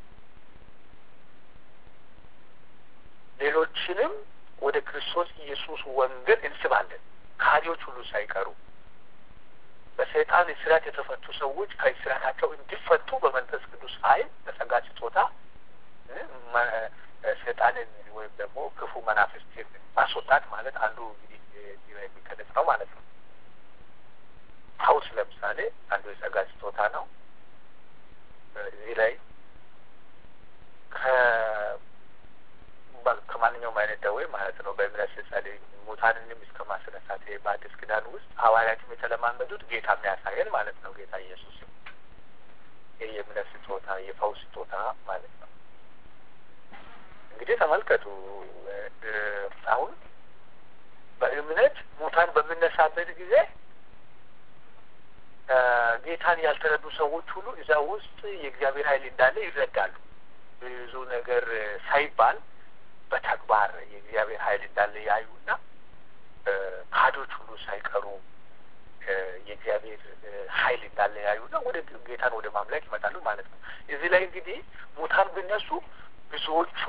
ሌሎችንም ወደ ክርስቶስ ኢየሱስ ወንጌል እንስባለን። ካህዲዎች ሁሉ ሳይቀሩ በሰይጣን እስራት የተፈቱ ሰዎች ከእስራታቸው እንዲፈቱ በመንፈስ ቅዱስ ኃይል በጸጋ ስጦታ ሰይጣንን ወይም ደግሞ ክፉ መናፍስትን ማስወጣት ማለት አንዱ እንግዲህ የሚገለጽ ነው ማለት ነው። ፈውስ ለምሳሌ አንዱ የጸጋ ስጦታ ነው። እዚህ ላይ ከማንኛውም አይነት ደዌ ማለት ነው በእምነት ስጸልይ ሙታንንም እስከ ማስነሳት በአዲስ ኪዳን ውስጥ ሐዋርያትም የተለማመዱት ጌታ የሚያሳየን ማለት ነው። ጌታ ኢየሱስ ይህ የእምነት ስጦታ የፈውስ ስጦታ ማለት ነው። እንግዲህ ተመልከቱ፣ አሁን በእምነት ሙታን በምነሳበት ጊዜ ጌታን ያልተረዱ ሰዎች ሁሉ እዛ ውስጥ የእግዚአብሔር ኃይል እንዳለ ይረዳሉ። ብዙ ነገር ሳይባል በተግባር የእግዚአብሔር ኃይል እንዳለ ያዩና ካህዶች ሁሉ ሳይቀሩ የእግዚአብሔር ኃይል እንዳለ ያዩና ወደ ጌታን ወደ ማምለክ ይመጣሉ ማለት ነው። እዚህ ላይ እንግዲህ ሙታን ቢነሱ ብዙዎቹ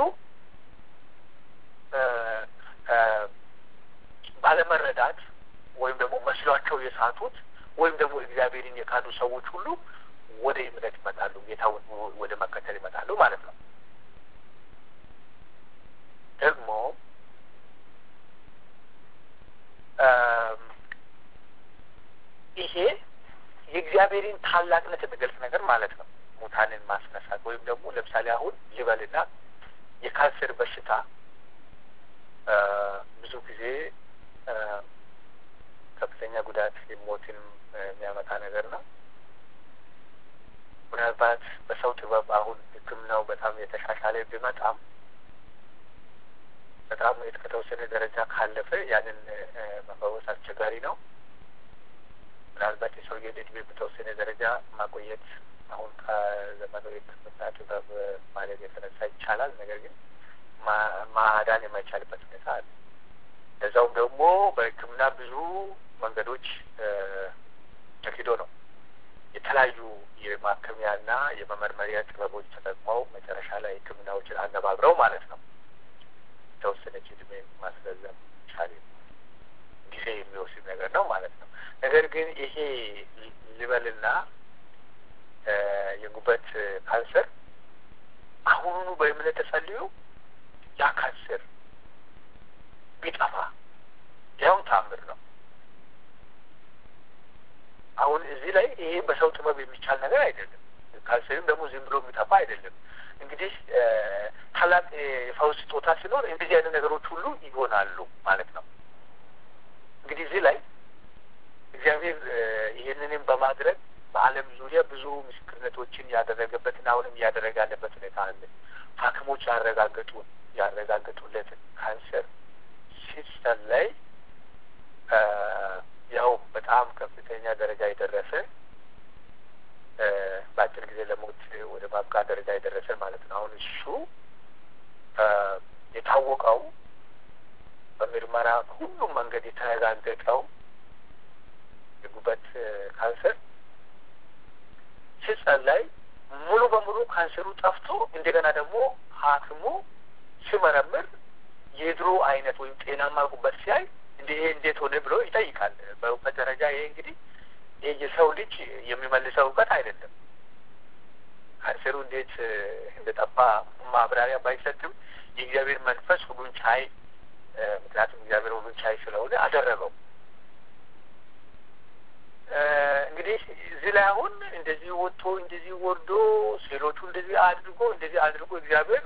ባለመረዳት ወይም ደግሞ መስሏቸው የሳቱት ወይም ደግሞ እግዚአብሔርን የካዱ ሰዎች ሁሉ ወደ እምነት ይመጣሉ፣ ጌታውን ወደ መከተል ይመጣሉ ማለት ነው። ደግሞ ይሄ የእግዚአብሔርን ታላቅነት የሚገልጽ ነገር ማለት ነው። ሙታንን ማስነሳት ወይም ደግሞ ለምሳሌ አሁን ልበልና የካንሰር በሽታ ብዙ ጊዜ ከፍተኛ ጉዳት ሞትን የሚያመጣ ነገር ነው። ምናልባት በሰው ጥበብ አሁን ሕክምናው በጣም የተሻሻለ ቢመጣም በጣም ከተወሰነ ደረጃ ካለፈ ያንን መፈወስ አስቸጋሪ ነው። ምናልባት የሰውዬን እድሜ በተወሰነ ደረጃ ማቆየት አሁን ከዘመኑ ሕክምና ጥበብ ማለት የተነሳ ይቻላል። ነገር ግን ማዳን የማይቻልበት ሁኔታ አለ። ለዛውም ደግሞ በሕክምና ብዙ መንገዶች ተኪዶ ነው የተለያዩ የማከሚያና የመመርመሪያ ጥበቦች ተጠቅመው መጨረሻ ላይ ሕክምናዎችን አነባብረው ማለት ነው የተወሰነች እድሜ ማስረዘም ይቻል ጊዜ የሚወስድ ነገር ነው ማለት ነው። ነገር ግን ይሄ ልበልና የጉበት ካንሰር አሁኑኑ በእምነት ተጸልዮ ያ ካንሰር ቢጠፋ ያው ታምር ነው። አሁን እዚህ ላይ ይሄ በሰው ጥበብ የሚቻል ነገር አይደለም። ካንሰርም ደግሞ ዝም ብሎ የሚጠፋ አይደለም። እንግዲህ ታላቅ የፈውስ ስጦታ ሲኖር እንደዚህ አይነት ነገሮች ሁሉ ይሆናሉ ማለት ነው። እንግዲህ እዚህ ላይ እግዚአብሔር ይህንንም በማድረግ በዓለም ዙሪያ ብዙ ምስክርነቶችን ያደረገበትና አሁንም እያደረገ ያለበት ሁኔታ አለ። ሐኪሞች ያረጋገጡ ያረጋገጡለትን ካንሰር ሲጸለይ ያው በጣም ከፍተኛ ደረጃ የደረሰ በአጭር ጊዜ ለሞት ወደ ማብቃት ደረጃ የደረሰ ማለት ነው። አሁን እሱ የታወቀው በምርመራ ሁሉም መንገድ የተረጋገጠው የጉበት ካንሰር ሲጸለይ ሙሉ በሙሉ ካንሰሩ ጠፍቶ እንደገና ደግሞ ሐኪሙ ሲመረምር የድሮ አይነት ወይም ጤናማ ጉበት ሲያይ እንዲህ እንዴት ሆነ ብሎ ይጠይቃል። በእውቀት ደረጃ ይሄ እንግዲህ ይሄ የሰው ልጅ የሚመልሰው እውቀት አይደለም። ካንሰሩ እንዴት እንደጠፋ ማብራሪያ ባይሰጥም የእግዚአብሔር መንፈስ ሁሉን ቻይ፣ ምክንያቱም እግዚአብሔር ሁሉን ቻይ ስለሆነ አደረገው። እንግዲህ እዚህ ላይ አሁን እንደዚህ ወጥቶ እንደዚህ ወርዶ ሴሎቹ እንደዚህ አድርጎ እንደዚህ አድርጎ እግዚአብሔር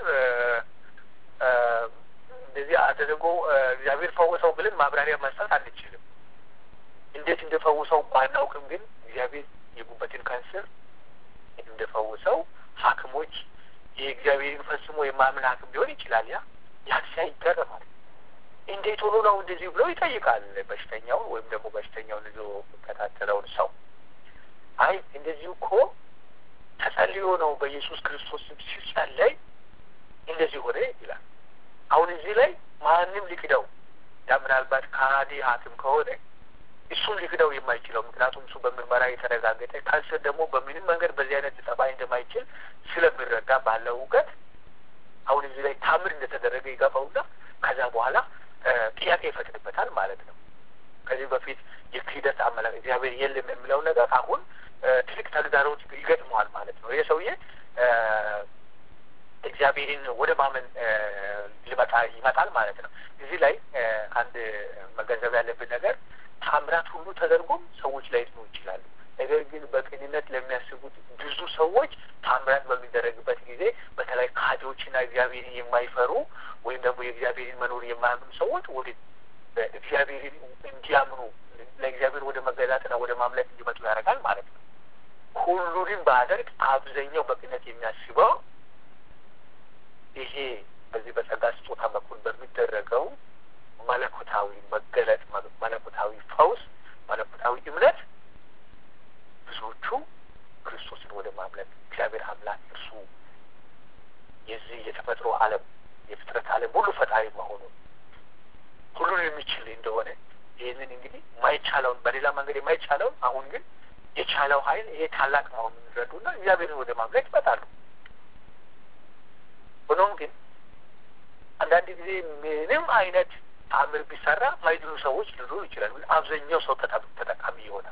እንደዚህ አድርጎ እግዚአብሔር ፈወሰው ብለን ማብራሪያ መስጠት አንችልም። እንዴት እንደፈወሰው ባናውቅም ግን እግዚአብሔር የጉበትን ካንሰር እንደፈወሰው ሐኪሞች የእግዚአብሔርን ፈጽሞ የማምን ሐኪም ሊሆን ይችላል። ያ ያክሲያ ይገረማል። እንዴት ሆኖ ነው እንደዚህ ብሎ ይጠይቃል በሽተኛው ወይም ደግሞ በሽተኛውን ይዞ የሚከታተለውን ሰው። አይ እንደዚሁ እኮ ተጸልዮ ነው በኢየሱስ ክርስቶስ ስም ሲጸለይ እንደዚህ ሆነ ይላል። አሁን እዚህ ላይ ማንም ሊክደው ያ ምናልባት ከሃዲ ሐኪም ከሆነ እሱን ሊክደው የማይችለው ምክንያቱም እሱ በምርመራ የተረጋገጠ ካንሰር ደግሞ በምንም መንገድ በዚህ አይነት ሊጠፋ እንደማይችል ስለሚረዳ ባለው እውቀት አሁን እዚህ ላይ ታምር እንደተደረገ ይገባውና ከዛ በኋላ ጥያቄ ይፈጥርበታል ማለት ነው። ከዚህ በፊት የክህደት አመላክ እግዚአብሔር የለም የሚለው ነገር አሁን ትልቅ ተግዳሮት ይገጥመዋል ማለት ነው። ይህ ሰውዬ እግዚአብሔርን ወደ ማመን ሊመጣ ይመጣል ማለት ነው። እዚህ ላይ አንድ መገንዘብ ያለብን ነገር ታምራት ሁሉ ተደርጎም ሰዎች ላይ ሊሆኑ ይችላሉ። ነገር ግን በቅንነት ለሚያስቡት ብዙ ሰዎች ታምራት በሚደረግበት ጊዜ በተለይ ካህዲዎችና እግዚአብሔርን የማይፈሩ ወይም ደግሞ የእግዚአብሔርን መኖር የማያምኑ ሰዎች ወደ እግዚአብሔርን እንዲያምኑ ለእግዚአብሔር ወደ መገዛትና ወደ ማምለክ እንዲመጡ ያደርጋል ማለት ነው። ሁሉንም ባደርግ አብዛኛው በቅንነት የሚያስበው ይሄ በዚህ በጸጋ ስጦታ በኩል በሚደረገው መለኮታዊ መገለጥ፣ መለኮታዊ ፈውስ፣ መለኮታዊ እምነት ብዙዎቹ ክርስቶስን ወደ ማምለክ እግዚአብሔር አምላክ እርሱ የዚህ የተፈጥሮ ዓለም የፍጥረት ዓለም ሁሉ ፈጣሪ መሆኑን ሁሉን የሚችል እንደሆነ ይህን ይሄንን እንግዲህ ማይቻለውን በሌላ መንገድ የማይቻለውን አሁን ግን የቻለው ኃይል ይሄ ታላቅ መሆኑን ይረዱና እግዚአብሔርን ወደ ማምለክ ይመጣሉ። ሆኖም ግን አንዳንድ ጊዜ ምንም አይነት ተአምር ቢሰራ ማይድኑ ሰዎች ሊኖሩ ይችላሉ። አብዛኛው ሰው ተጠቃሚ ይሆናል።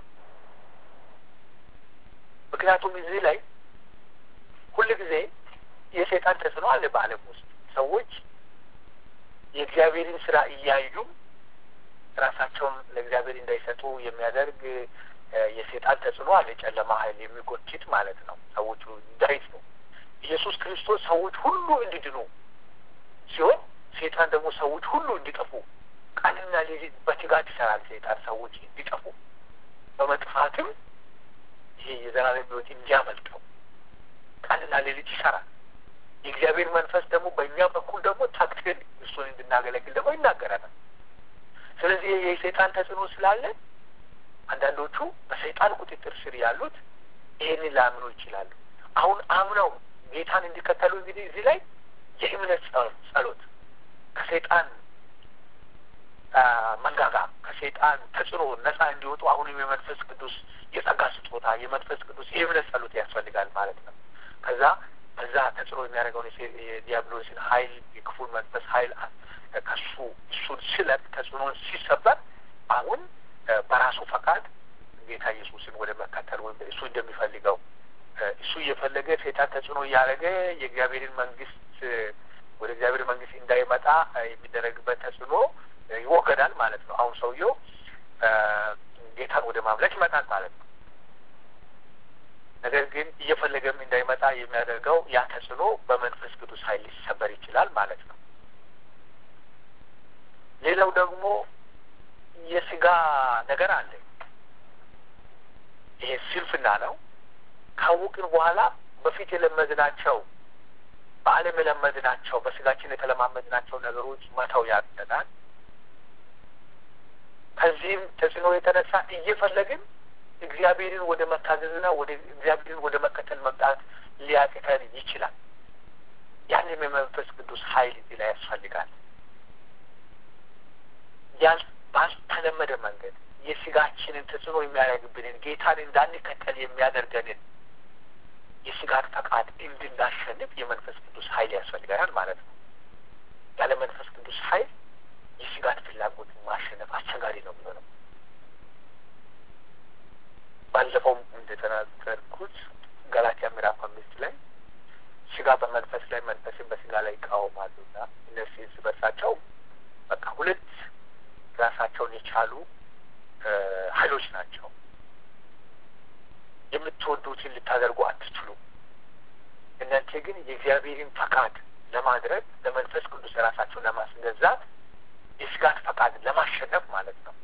ምክንያቱም እዚህ ላይ ሁልጊዜ የሰይጣን ተጽዕኖ አለ በዓለም ውስጥ። ሰዎች የእግዚአብሔርን ስራ እያዩ ራሳቸውን ለእግዚአብሔር እንዳይሰጡ የሚያደርግ የሰይጣን ተጽዕኖ አለ። ጨለማ ኃይል የሚጎትት ማለት ነው። ሰዎቹ እንዳይድኑ ኢየሱስ ክርስቶስ ሰዎች ሁሉ እንዲድኑ ሲሆን፣ ሰይጣን ደግሞ ሰዎች ሁሉ እንዲጠፉ ቀንና ሌሊት በትጋት ይሰራል። ሰይጣን ሰዎች እንዲጠፉ በመጥፋትም ይሄ የዘላለም ሕይወት እንዲያመልጠው ቀንና ሌሊት ይሰራል። የእግዚአብሔር መንፈስ ደግሞ በእኛ በኩል ደግሞ ታክተን እሱን እንድናገለግል ደግሞ ይናገረናል። ስለዚህ የሰይጣን ተጽዕኖ ስላለ አንዳንዶቹ በሰይጣን ቁጥጥር ስር ያሉት ይሄንን ላያምኑ ይችላሉ። አሁን አምነው ጌታን እንዲከተሉ እንግዲህ እዚህ ላይ የእምነት ጸሎት ከሰይጣን መንጋጋ ከሰይጣን ተጽዕኖ ነፃ እንዲወጡ አሁንም የመንፈስ ቅዱስ የጸጋ ስጦታ የመንፈስ ቅዱስ የእምነት ጸሎት ያስፈልጋል ማለት ነው። ከዛ በዛ ተጽዕኖ የሚያደርገውን የዲያብሎስን ኃይል የክፉን መንፈስ ኃይል ከሱ እሱን ሲለቅ ተጽዕኖን ሲሰበር አሁን በራሱ ፈቃድ ጌታ ኢየሱስን ወደ መከተል ወይም እሱ እንደሚፈልገው እሱ እየፈለገ ሰይጣን ተጽዕኖ እያደረገ የእግዚአብሔርን መንግስት ወደ እግዚአብሔር መንግስት እንዳይመጣ የሚደረግበት ተጽዕኖ ይወገዳል ማለት ነው። አሁን ሰውየው ጌታን ወደ ማምለክ ይመጣል ማለት ነው። ነገር ግን እየፈለገም እንዳይመጣ የሚያደርገው ያ ተጽዕኖ በመንፈስ ቅዱስ ኃይል ሊሰበር ይችላል ማለት ነው። ሌላው ደግሞ የስጋ ነገር አለ። ይሄ ስንፍና ነው። ካወቅን በኋላ በፊት የለመድናቸው በዓለም የለመድናቸው በስጋችን የተለማመድናቸው ነገሮች መተው ያቅተናል። ከዚህም ተጽዕኖ የተነሳ እየፈለግን እግዚአብሔርን ወደ መታዘዝና ወደ እግዚአብሔርን ወደ መከተል መምጣት ሊያቅተን ይችላል። ያንም የመንፈስ ቅዱስ ኃይል እዚህ ላይ ያስፈልጋል። ያን ባልተለመደ መንገድ የስጋችንን ተጽዕኖ የሚያደርግብንን ጌታን እንዳንከተል የሚያደርገንን የስጋን ፈቃድ እንድናሸንፍ የመንፈስ ቅዱስ ኃይል ያስፈልገናል ማለት ነው። ያለ መንፈስ ቅዱስ ኃይል የስጋት ፍላጎት ማሸነፍ አስቸጋሪ ነው የሚሆነው። ባለፈውም እንደተናገርኩት ገላትያ ምዕራፍ አምስት ላይ ስጋ በመንፈስ ላይ መንፈስን በስጋ ላይ ይቃወማሉና እነዚህ እርስ በርሳቸው በቃ ሁለት ራሳቸውን የቻሉ ኃይሎች ናቸው። የምትወዱትን ልታደርጉ አትችሉም። እናንተ ግን የእግዚአብሔርን ፈቃድ ለማድረግ ለመንፈስ ቅዱስ ራሳቸውን ለማስገዛት የስጋት ፈቃድ ለማሸነፍ ማለት ነው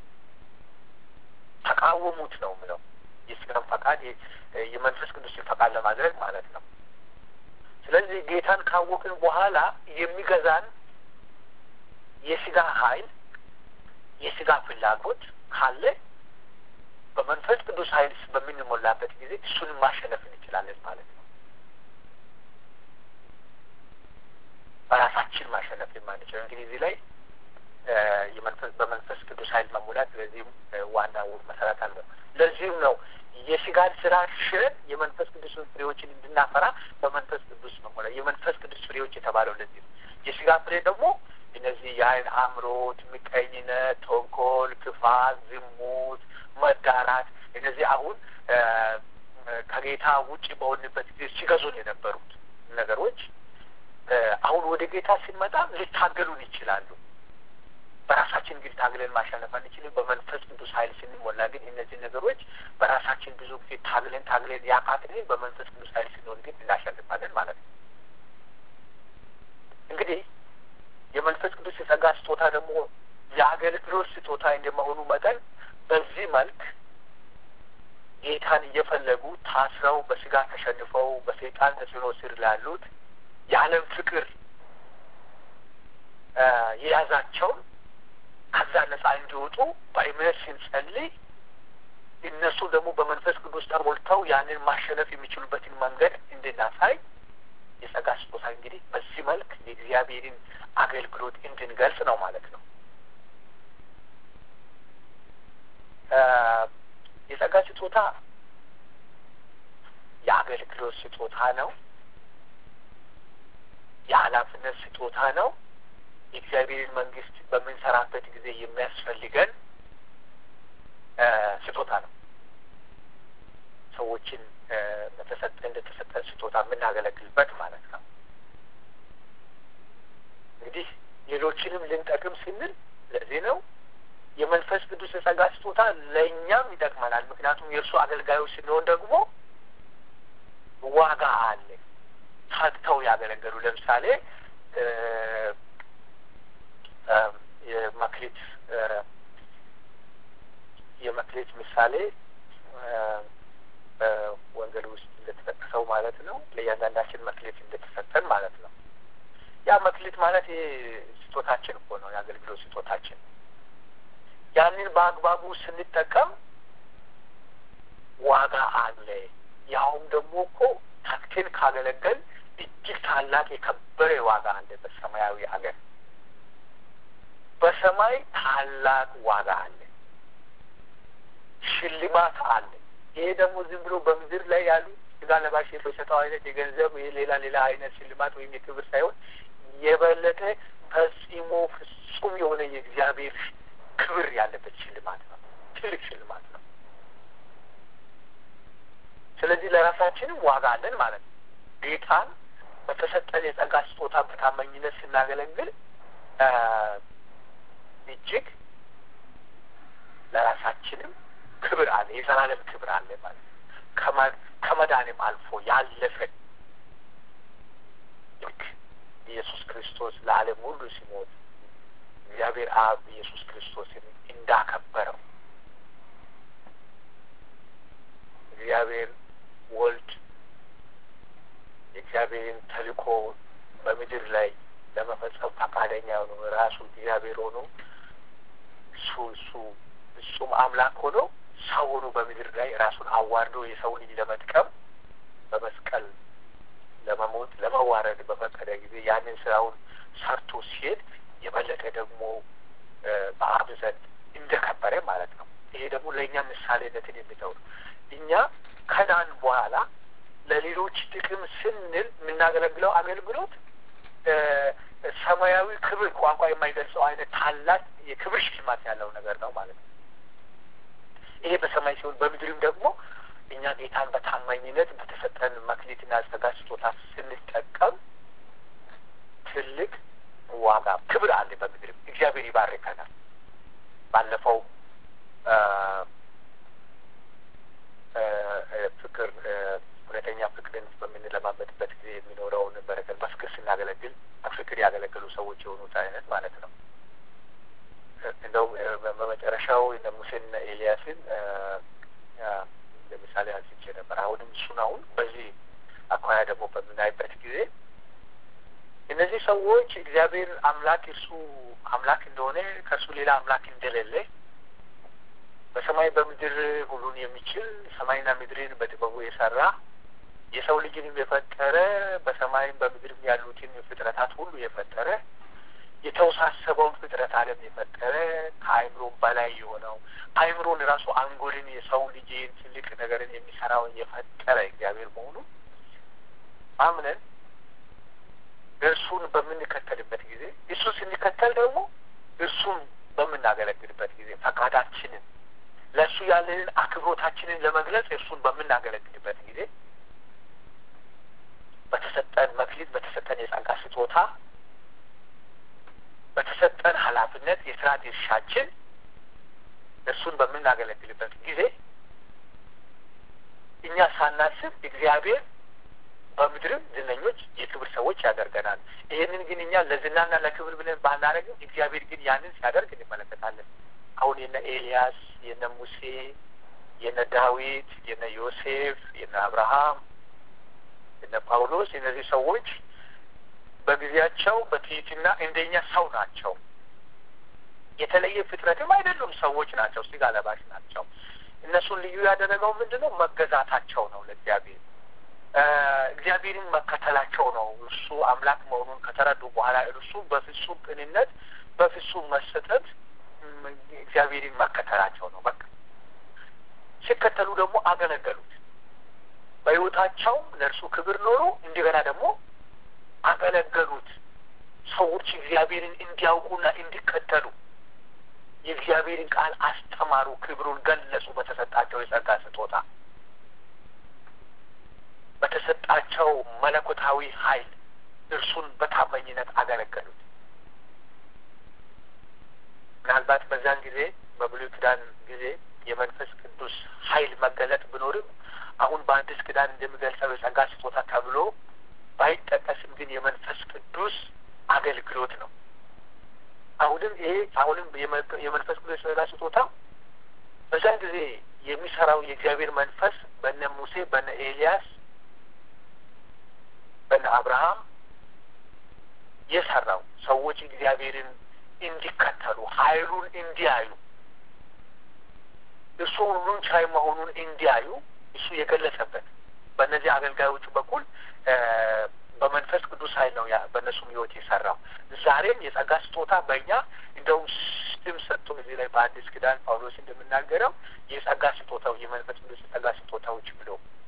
ተቃወሙት ነው ምለው። የስጋን ፈቃድ የመንፈስ ቅዱስን ፈቃድ ለማድረግ ማለት ነው። ስለዚህ ጌታን ካወቅን በኋላ የሚገዛን የስጋ ኃይል የስጋ ፍላጎት ካለ በመንፈስ ቅዱስ ኃይል በምንሞላበት ጊዜ እሱንም ማሸነፍ እንችላለን ማለት ነው። በራሳችን ማሸነፍ የማንችለው እንግዲህ እዚህ ላይ የመንፈስ በመንፈስ ቅዱስ ኃይል መሙላት ለዚህም ዋና መሰረት አለው። ለዚህም ነው የስጋን ስራ ሽረን የመንፈስ ቅዱስን ፍሬዎችን እንድናፈራ በመንፈስ ቅዱስ መሞላት የመንፈስ ቅዱስ ፍሬዎች የተባለው ለዚህ ነው። የስጋ ፍሬ ደግሞ እነዚህ የዓይን አምሮት፣ ምቀኝነት፣ ተንኮል፣ ክፋት፣ ዝሙት፣ መዳራት እነዚህ አሁን ከጌታ ውጭ በሆንበት ጊዜ ሲገዙን የነበሩት ነገሮች አሁን ወደ ጌታ ሲመጣ ሊታገሉን ይችላሉ። በራሳችን ግን ታግለን ማሸነፍ አንችልም። በመንፈስ ቅዱስ ኃይል ስንሞላ ግን እነዚህ ነገሮች በራሳችን ብዙ ጊዜ ታግለን ታግለን ያቃተንን በመንፈስ ቅዱስ ኃይል ስንሆን ግን እናሸንፋለን ማለት ነው። እንግዲህ የመንፈስ ቅዱስ የጸጋ ስጦታ ደግሞ የአገልግሎት ስጦታ እንደመሆኑ መጠን በዚህ መልክ ጌታን እየፈለጉ ታስረው በስጋ ተሸንፈው በሰይጣን ተጽዕኖ ስር ላሉት የዓለም ፍቅር የያዛቸው ከዛ ነጻ እንዲወጡ በእምነት ስንጸልይ እነሱ ደግሞ በመንፈስ ቅዱስ ተሞልተው ያንን ማሸነፍ የሚችሉበትን መንገድ እንድናሳይ የጸጋ ስጦታ እንግዲህ በዚህ መልክ የእግዚአብሔርን አገልግሎት እንድንገልጽ ነው ማለት ነው። የጸጋ ስጦታ የአገልግሎት ስጦታ ነው። የኃላፊነት ስጦታ ነው። የእግዚአብሔርን መንግስት በምንሰራበት ጊዜ የሚያስፈልገን ስጦታ ነው። ሰዎችን በተሰጠ እንደተሰጠን ስጦታ የምናገለግልበት ማለት ነው። እንግዲህ ሌሎችንም ልንጠቅም ስንል ለዚህ ነው የመንፈስ ቅዱስ የጸጋ ስጦታ ለእኛም ይጠቅመናል። ምክንያቱም የእርሱ አገልጋዮች ስንሆን ደግሞ ዋጋ አለ። ታግተው ያገለገሉ ለምሳሌ የመክሊት የመክሊት ምሳሌ በወንጌል ውስጥ እንደተጠቀሰው ማለት ነው። ለእያንዳንዳችን መክሊት እንደተሰጠን ማለት ነው። ያ መክሊት ማለት ይሄ ስጦታችን እኮ ነው፣ የአገልግሎት ስጦታችን። ያንን በአግባቡ ስንጠቀም ዋጋ አለ። ያውም ደግሞ እኮ ታክቴን ካገለገል እጅግ ታላቅ የከበረ ዋጋ አለ በሰማያዊ ሀገር። በሰማይ ታላቅ ዋጋ አለ፣ ሽልማት አለ። ይሄ ደግሞ ዝም ብሎ በምድር ላይ ያሉ ስጋ ለባሽ የሚሰጠው አይነት የገንዘብ ሌላ ሌላ አይነት ሽልማት ወይም የክብር ሳይሆን የበለጠ ፈጽሞ ፍጹም የሆነ የእግዚአብሔር ክብር ያለበት ሽልማት ነው። ትልቅ ሽልማት ነው። ስለዚህ ለራሳችንም ዋጋ አለን ማለት ነው። ጌታን በተሰጠን የጸጋ ስጦታ በታማኝነት ስናገለግል እጅግ ለራሳችንም ክብር አለ፣ የዘላለም ክብር አለ ማለት ነው። ከመዳንም አልፎ ያለፈ ልክ ኢየሱስ ክርስቶስ ለዓለም ሁሉ ሲሞት እግዚአብሔር አብ ኢየሱስ ክርስቶስን እንዳከበረው እግዚአብሔር ወልድ የእግዚአብሔርን ተልእኮ በምድር ላይ ለመፈጸም ፈቃደኛ ሆኖ ራሱ እግዚአብሔር ሆኖ እሱ እሱ እሱም አምላክ ሆኖ ሰው ሆኖ በምድር ላይ ራሱን አዋርዶ የሰው ልጅ ለመጥቀም በመስቀል ለመሞት ለመዋረድ በፈቀደ ጊዜ ያንን ስራውን ሰርቶ ሲሄድ የበለጠ ደግሞ በአብ ዘንድ እንደከበረ ማለት ነው። ይሄ ደግሞ ለእኛ ምሳሌነትን የሚተው ነው። እኛ ከዳን በኋላ ለሌሎች ጥቅም ስንል የምናገለግለው አገልግሎት ሰማያዊ ክብር ቋንቋ የማይገልጸው አይነት ታላቅ የክብር ሽልማት ያለው ነገር ነው ማለት ነው። ይሄ በሰማይ ሲሆን፣ በምድርም ደግሞ እኛ ጌታን በታማኝነት በተሰጠን መክሊትና ጸጋ ስጦታ ስንጠቀም ትልቅ ዋጋ ክብር አለ። በምድርም እግዚአብሔር ይባርከናል። ባለፈው ፍቅር እውነተኛ ፍቅርን በምንለማመድበት ጊዜ የሚኖረውን በረከት በፍቅር ስናገለግል በፍቅር ያገለገሉ ሰዎች የሆኑት አይነት ማለት ነው። እንደውም በመጨረሻው እነ ሙሴንና ኤልያስን ለምሳሌ አንስቼ ነበር። አሁንም እሱን አሁን በዚህ አኳያ ደግሞ በምናይበት ጊዜ እነዚህ ሰዎች እግዚአብሔር አምላክ እርሱ አምላክ እንደሆነ ከእርሱ ሌላ አምላክ እንደሌለ በሰማይ በምድር ሁሉን የሚችል ሰማይና ምድርን በጥበቡ የሰራ የሰው ልጅንም የፈጠረ በሰማይም በምድርም ያሉትን ፍጥረታት ሁሉ የፈጠረ የተወሳሰበውን ፍጥረት ዓለም የፈጠረ ከአእምሮ በላይ የሆነው አእምሮን ራሱ አንጎልን የሰው ልጅን ትልቅ ነገርን የሚሰራውን የፈጠረ እግዚአብሔር መሆኑ አምነን እርሱን በምንከተልበት ጊዜ እርሱን ስንከተል ደግሞ እርሱን በምናገለግልበት ጊዜ ፈቃዳችንን ለእሱ ያለንን አክብሮታችንን ለመግለጽ እርሱን በምናገለግልበት ጊዜ በተሰጠን መክሊት በተሰጠን የጸጋ ስጦታ በተሰጠን ኃላፊነት የስራ ድርሻችን እርሱን በምናገለግልበት ጊዜ እኛ ሳናስብ እግዚአብሔር በምድርም ዝነኞች የክብር ሰዎች ያደርገናል። ይህንን ግን እኛ ለዝናና ለክብር ብለን ባናደርግም እግዚአብሔር ግን ያንን ሲያደርግ እንመለከታለን። አሁን የነ ኤልያስ፣ የነ ሙሴ፣ የነ ዳዊት፣ የነ ዮሴፍ፣ የነ አብርሃም፣ የነ ጳውሎስ እነዚህ ሰዎች በጊዜያቸው በትህትና እንደኛ ሰው ናቸው። የተለየ ፍጥረትም አይደሉም፣ ሰዎች ናቸው፣ ስጋ ለባሽ ናቸው። እነሱን ልዩ ያደረገው ምንድነው? መገዛታቸው ነው ለእግዚአብሔር። እግዚአብሔርን መከተላቸው ነው። እርሱ አምላክ መሆኑን ከተረዱ በኋላ እርሱ በፍጹም ቅንነት በፍጹም መሰጠት እግዚአብሔርን መከተላቸው ነው። በቃ ሲከተሉ ደግሞ አገለገሉት። በሕይወታቸው ለእርሱ ክብር ኖሮ እንደገና ደግሞ አገለገሉት። ሰዎች እግዚአብሔርን እንዲያውቁና እንዲከተሉ የእግዚአብሔርን ቃል አስተማሩ፣ ክብሩን ገለጹ። በተሰጣቸው የጸጋ ስጦታ በተሰጣቸው መለኮታዊ ኃይል እርሱን በታማኝነት አገለገሉት። ምናልባት በዛን ጊዜ በብሉይ ኪዳን ጊዜ የመንፈስ ቅዱስ ኃይል መገለጥ ቢኖርም አሁን በአዲስ ኪዳን እንደሚገልጸው የጸጋ ስጦታ ተብሎ ባይጠቀስም ግን የመንፈስ ቅዱስ አገልግሎት ነው። አሁንም ይሄ አሁንም የመንፈስ ቅዱስ የጸጋ ስጦታ በዛን ጊዜ የሚሰራው የእግዚአብሔር መንፈስ በነ ሙሴ፣ በነ ኤልያስ፣ በነ አብርሃም የሰራው ሰዎች እግዚአብሔርን እንዲከተሉ ኃይሉን እንዲያዩ እሱ ሁሉን ቻይ መሆኑን እንዲያዩ እሱ የገለጸበት በእነዚህ አገልጋዮቹ በኩል በመንፈስ ቅዱስ ኃይል ነው በእነሱም ሕይወት የሰራው። ዛሬም የጸጋ ስጦታ በእኛ እንደውም ስም ሰጥቶ እዚህ ላይ በአዲስ ኪዳን ጳውሎስ እንደምናገረው የጸጋ ስጦታው የመንፈስ ቅዱስ የጸጋ ስጦታዎች ብሎ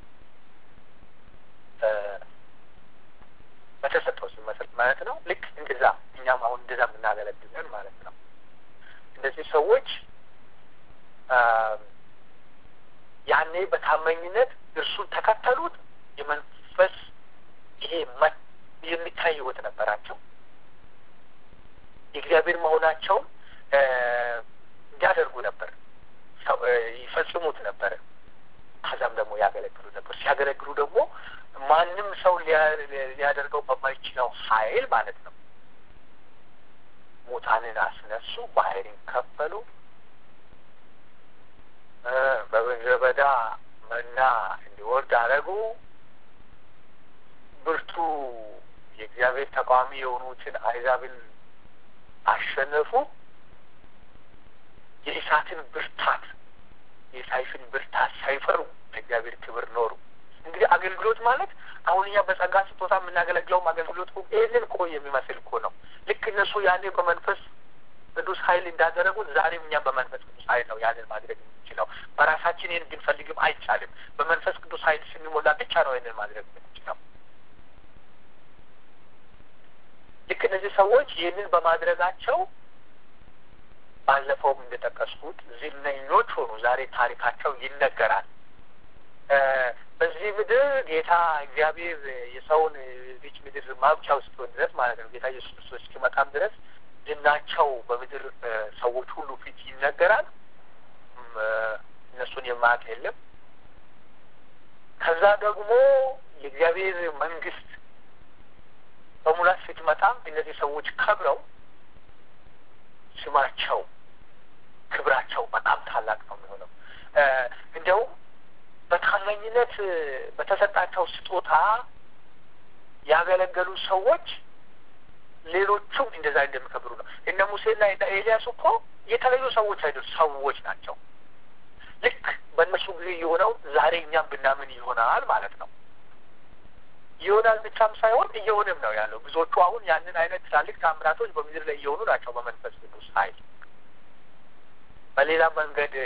በተሰጠው ስም መሰረት ማለት ነው። ልክ እንደዛ እኛም አሁን እንደዛ የምናገለግለን ማለት ነው። እንደዚህ ሰዎች ያኔ በታማኝነት እርሱን ተከተሉት። የመንፈስ ይሄ የሚታይ ሕይወት ነበራቸው። የእግዚአብሔር መሆናቸውን እንዲያደርጉ ነበር፣ ይፈጽሙት ነበር። ከዛም ደግሞ ያገለግሉ ነበር። ሲያገለግሉ ደግሞ ማንም ሰው ሊያደርገው በማይችለው ኃይል ማለት ነው ሙታንን አስነሱ፣ ባህርን ከፈሉ፣ በምድረ በዳ መና እንዲወርድ አደረጉ። ብርቱ የእግዚአብሔር ተቃዋሚ የሆኑትን አሕዛብን አሸነፉ። የእሳትን ብርታት የሰይፍን ብርታት ሳይፈሩ ለእግዚአብሔር ክብር ኖሩ። እንግዲህ አገልግሎት ማለት አሁን እኛ በጸጋ ስጦታ የምናገለግለውም አገልግሎት ይህንን እኮ የሚመስል እኮ ነው። ልክ እነሱ ያኔ በመንፈስ ቅዱስ ኃይል እንዳደረጉት ዛሬም እኛ በመንፈስ ቅዱስ ኃይል ነው ያንን ማድረግ የምንችለው። በራሳችን ይህን ብንፈልግም አይቻልም። በመንፈስ ቅዱስ ኃይል ስንሞላ ብቻ ነው ይህንን ማድረግ የምንችለው። ልክ እነዚህ ሰዎች ይህንን በማድረጋቸው ባለፈውም እንደጠቀስኩት ዝነኞች ሆኑ። ዛሬ ታሪካቸው ይነገራል። በዚህ ምድር ጌታ እግዚአብሔር የሰውን ልጅ ምድር ማብቻው እስኪሆን ድረስ ማለት ነው ጌታ ኢየሱስ ክርስቶስ እስኪመጣም ድረስ ዝናቸው በምድር ሰዎች ሁሉ ፊት ይነገራል። እነሱን የማያውቅ የለም። ከዛ ደግሞ የእግዚአብሔር መንግስት በሙላት ስትመጣ እነዚህ ሰዎች ከብረው ስማቸው ክብራቸው በጣም ታላቅ ነው የሚሆነው። እንዲያውም በታማኝነት በተሰጣቸው ስጦታ ያገለገሉ ሰዎች ሌሎቹም እንደዛ እንደሚከብሩ ነው። እነ ሙሴና እነ ኤልያስ እኮ የተለዩ ሰዎች አይደሉ፣ ሰዎች ናቸው። ልክ በእነሱ ጊዜ የሆነው ዛሬ እኛም ብናምን ይሆናል ማለት ነው። ይሆናል ብቻም ሳይሆን እየሆነም ነው ያለው። ብዙዎቹ አሁን ያንን አይነት ትላልቅ ታምራቶች በምድር ላይ እየሆኑ ናቸው በመንፈስ ቅዱስ ኃይል። በሌላ መንገድ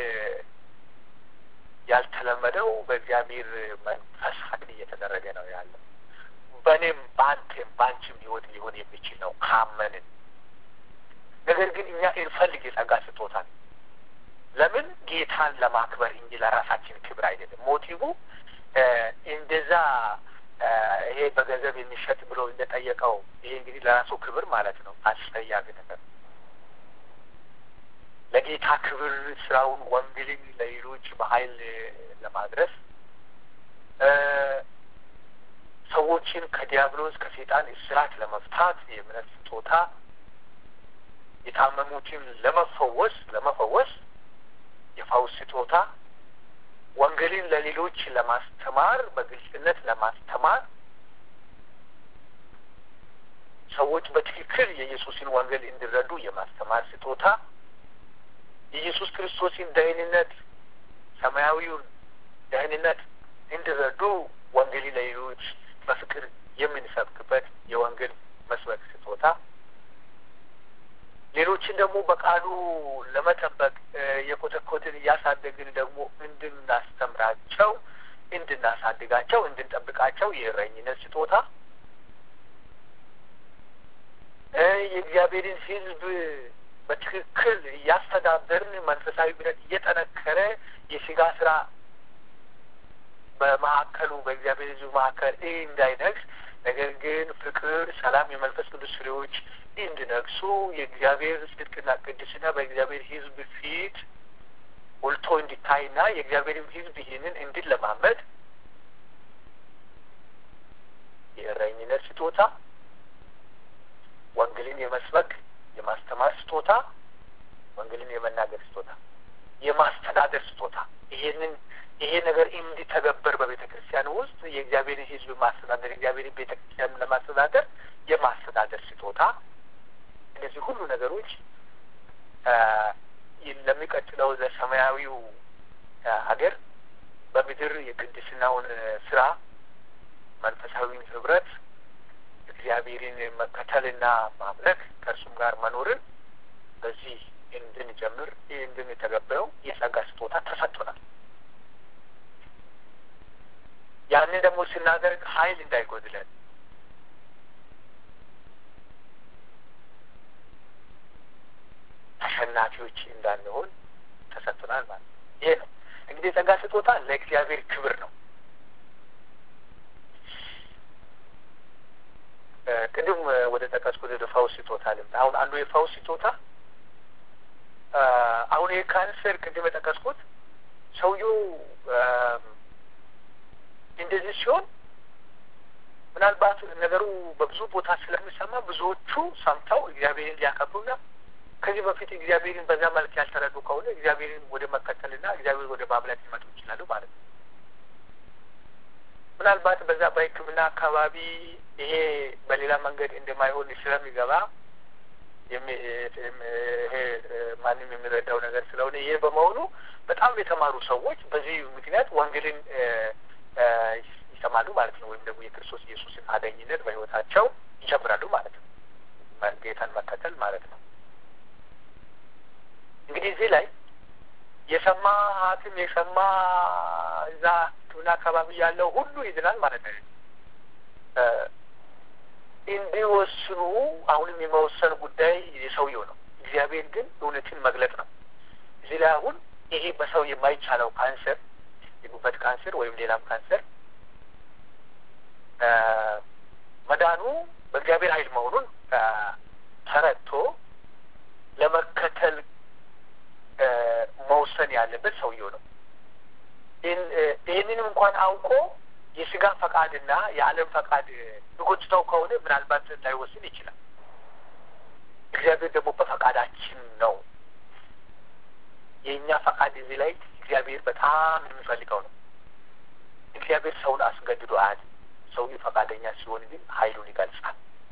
ያልተለመደው በእግዚአብሔር መንፈስ ኃይል እየተደረገ ነው ያለው። በእኔም በአንተም በአንቺም ሕይወት ሊሆን የሚችል ነው ካመንን። ነገር ግን እኛ እንፈልግ የጸጋ ስጦታን። ለምን? ጌታን ለማክበር እንጂ ለራሳችን ክብር አይደለም። ሞቲቭ እንደዛ ይሄ በገንዘብ የሚሸጥ ብሎ እንደጠየቀው ይሄ እንግዲህ ለራሱ ክብር ማለት ነው። አስፈላጊ ነገር ለጌታ ክብር ስራውን ወንጌልን ለሌሎች በኃይል ለማድረስ ሰዎችን ከዲያብሎስ ከሴጣን እስራት ለመፍታት የእምነት ስጦታ የታመሙትን ለመፈወስ ለመፈወስ የፈውስ ስጦታ ወንጌልን ለሌሎች ለማስተማር በግልጽነት ለማስተማር ሰዎች በትክክል የኢየሱስን ወንጌል እንዲረዱ የማስተማር ስጦታ የኢየሱስ ክርስቶስን ደህንነት ሰማያዊውን ደህንነት እንዲረዱ ወንጌልን ለሌሎች በፍቅር የምንሰብክበት የወንጌል መስበክ ስጦታ ሌሎችን ደግሞ በቃሉ ለመጠበቅ የኮተኮትን እያሳደግን ደግሞ እንድናስተምራቸው፣ እንድናሳድጋቸው፣ እንድንጠብቃቸው የእረኝነት ስጦታ የእግዚአብሔርን ሕዝብ በትክክል እያስተዳደርን መንፈሳዊ ብረት እየጠነከረ የስጋ ስራ በመካከሉ በእግዚአብሔር ሕዝብ መካከል እንዳይነግስ ነገር ግን ፍቅር፣ ሰላም፣ የመንፈስ ቅዱስ ፍሬዎች እንዲነግሱ የእግዚአብሔር ጽድቅና ቅድስና በእግዚአብሔር ሕዝብ ፊት ጎልቶ እንዲታይና የእግዚአብሔርም ሕዝብ ይህንን እንዲለማመድ የእረኝነት ስጦታ፣ ወንጌልን የመስበክ የማስተማር ስጦታ፣ ወንጌልን የመናገር ስጦታ፣ የማስተዳደር ስጦታ ይሄንን ይሄ ነገር እንዲተገበር በቤተ ክርስቲያን ውስጥ የእግዚአብሔር ሕዝብ ማስተዳደር የእግዚአብሔር ቤተ ክርስቲያን ለማስተዳደር የማስተዳደር ስጦታ እነዚህ ሁሉ ነገሮች ለሚቀጥለው ለሰማያዊው ሀገር በምድር የቅድስናውን ስራ መንፈሳዊን ህብረት እግዚአብሔርን መከተልና ማምለክ ከእርሱም ጋር መኖርን በዚህ እንድንጀምር እንድንተገብረው የጸጋ ስጦታ ተሰጥቶናል። ያንን ደግሞ ስናደርግ ኃይል እንዳይጎድለን ተሸናፊዎች እንዳንሆን ተሰጥቶናል ማለት ነው። ይሄ ነው እንግዲህ የጸጋ ስጦታ ለእግዚአብሔር ክብር ነው። ቅድም ወደ ጠቀስኩት ወደ ፈውስ ስጦታ ልምጣ። አሁን አንዱ የፈውስ ስጦታ አሁን የካንሰር ቅድም የጠቀስኩት ሰውየው እንደዚህ ሲሆን ምናልባት ነገሩ በብዙ ቦታ ስለሚሰማ ብዙዎቹ ሰምተው እግዚአብሔርን ሊያከብሩና ከዚህ በፊት እግዚአብሔርን በዛ መልክ ያልተረዱ ከሆነ እግዚአብሔርን ወደ መከተልና እግዚአብሔር ወደ ማምለክ ሊመጡ ይችላሉ ማለት ነው። ምናልባት በዛ በሕክምና አካባቢ ይሄ በሌላ መንገድ እንደማይሆን ስለሚገባ ይሄ ማንም የሚረዳው ነገር ስለሆነ ይሄ በመሆኑ በጣም የተማሩ ሰዎች በዚህ ምክንያት ወንጌልን ይሰማሉ ማለት ነው። ወይም ደግሞ የክርስቶስ ኢየሱስን አዳኝነት በሕይወታቸው ይጀምራሉ ማለት ነው። ጌታን መከተል ማለት ነው። እንግዲህ እዚህ ላይ የሰማ ሐኪም የሰማ እዛ ሕክምና አካባቢ ያለው ሁሉ ይድናል ማለት ነው። እንዲወስኑ አሁንም የመወሰን ጉዳይ የሰውየው ነው። እግዚአብሔር ግን እውነትን መግለጥ ነው። እዚህ ላይ አሁን ይሄ በሰው የማይቻለው ካንሰር፣ የጉበት ካንሰር ወይም ሌላም ካንሰር መዳኑ በእግዚአብሔር ኃይል መሆኑን ተረድቶ ለመከተል መወሰን ያለበት ሰውየው ነው። ይህንንም እንኳን አውቆ የስጋ ፈቃድና የዓለም ፈቃድ ንጎትተው ከሆነ ምናልባት ላይወስን ይችላል። እግዚአብሔር ደግሞ በፈቃዳችን ነው። የእኛ ፈቃድ እዚህ ላይ እግዚአብሔር በጣም የሚፈልገው ነው። እግዚአብሔር ሰውን አስገድዶ አያል ሰው ፈቃደኛ ሲሆን ግን ኃይሉን ይገልጻል።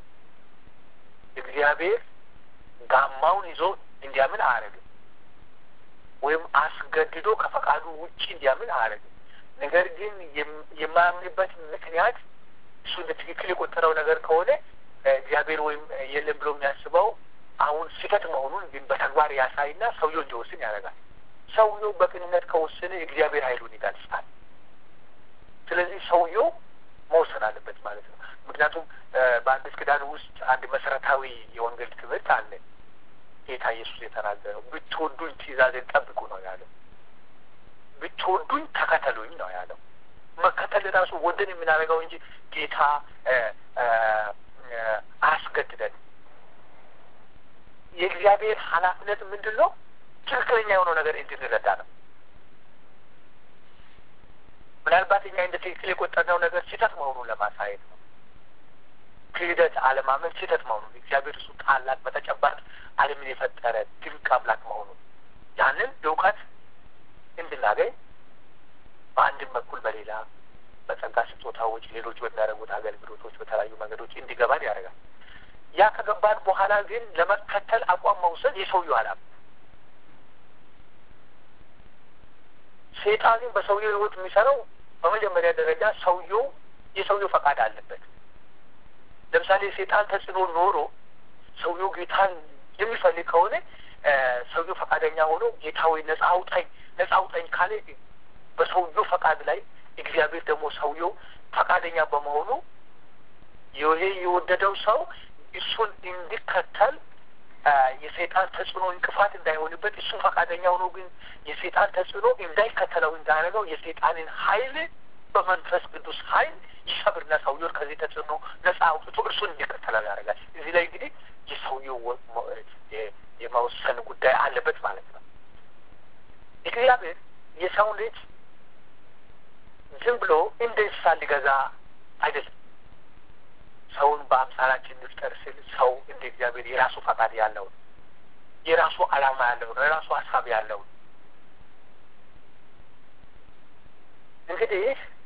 እግዚአብሔር ጋማውን ይዞ እንዲያምን አያረግም፣ ወይም አስገድዶ ከፈቃዱ ውጪ እንዲያምን አያረግም። ነገር ግን የማያምንበት ምክንያት እሱ እንደ ትክክል የቆጠረው ነገር ከሆነ እግዚአብሔር ወይም የለም ብሎ የሚያስበው አሁን ስህተት መሆኑን ግን በተግባር ያሳይና ሰውየው እንዲወስን ያደርጋል። ሰውየው በቅንነት ከወሰነ እግዚአብሔር ኃይሉን ይገልጻል። ስለዚህ ሰውየው መወሰን አለበት ማለት ነው። ምክንያቱም በአዲስ ኪዳን ውስጥ አንድ መሰረታዊ የወንጌል ትምህርት አለ። ጌታ ኢየሱስ የተናገረው ብትወዱኝ ትእዛዜን ጠብቁ ነው ያለው። ብትወዱኝ ተከተሉኝ ነው ያለው። መከተል ራሱ ወደን የምናደርገው እንጂ ጌታ አያስገድደን። የእግዚአብሔር ኃላፊነት ምንድን ነው? ትክክለኛ የሆነው ነገር እንድንረዳ ነው። ምናልባት እኛ እንደ ትክክል የቆጠርነው ነገር ስህተት መሆኑን ለማሳየት ነው። ክህደት፣ አለማመን ስህተት መሆኑን እግዚአብሔር እሱ ታላቅ በተጨባጭ ዓለምን የፈጠረ ድንቅ አምላክ መሆኑን ያንን እውቀት እንድናገኝ በአንድም በኩል በሌላ በጸጋ ስጦታዎች ሌሎች በሚያደርጉት አገልግሎቶች በተለያዩ መንገዶች እንዲገባን ያደርጋል። ያ ከገባን በኋላ ግን ለመከተል አቋም መውሰድ የሰውየው ዓላማ። ሴጣንን በሰውየው ሕይወት የሚሰራው በመጀመሪያ ደረጃ ሰውየው የሰውየው ፈቃድ አለበት። ለምሳሌ ሴጣን ተጽዕኖ ኖሮ ሰውየው ጌታን የሚፈልግ ከሆነ ሰውየው ፈቃደኛ ሆኖ ጌታዊ ነጻ አውጣኝ ነጻ አውጣኝ ካለ በሰውየው ፈቃድ ላይ እግዚአብሔር ደግሞ ሰውየው ፈቃደኛ በመሆኑ ይሄ የወደደው ሰው እሱን እንዲከተል የሰይጣን ተጽዕኖ እንቅፋት እንዳይሆንበት እሱ ፈቃደኛ ሆኖ ግን የሰይጣን ተጽዕኖ እንዳይከተለው እንዳደረገው የሰይጣንን ኃይል በመንፈስ ቅዱስ ኃይል ይሰብርና ሰውየው ከዚህ ተጽዕኖ ነጻ አውጥቶ እርሱን እንዲከተለው ያደርጋል። እዚህ ላይ እንግዲህ የሰውየው የመወሰን ጉዳይ አለበት ማለት ነው። እግዚአብሔር የሰው ልጅ ዝም ብሎ እንደ እንስሳ ሊገዛ አይደለም። ሰውን በአምሳላችን እንፍጠር ሲል ሰው እንደ እግዚአብሔር የራሱ ፈቃድ ያለው የራሱ ዓላማ ያለው የራሱ ሀሳብ ያለው እንግዲህ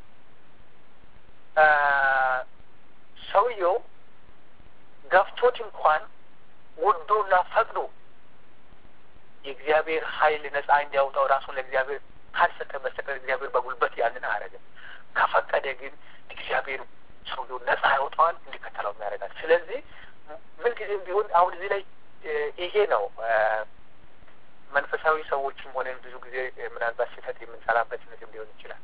ሰውየው ገፍቶት እንኳን ወዶና ፈቅዶ የእግዚአብሔር ኃይል ነጻ እንዲያወጣው ራሱን ለእግዚአብሔር ካልሰጠ በስተቀር እግዚአብሔር በጉልበት ያንን አያደርግም። ከፈቀደ ግን እግዚአብሔር ሰውየው ነጻ ያወጣዋል፣ እንዲከተለው ያደርጋል። ስለዚህ ምንጊዜም ቢሆን አሁን እዚህ ላይ ይሄ ነው መንፈሳዊ ሰዎችም ሆነን ብዙ ጊዜ ምናልባት ስህተት የምንሰራበት ምክንያት ሊሆን ይችላል።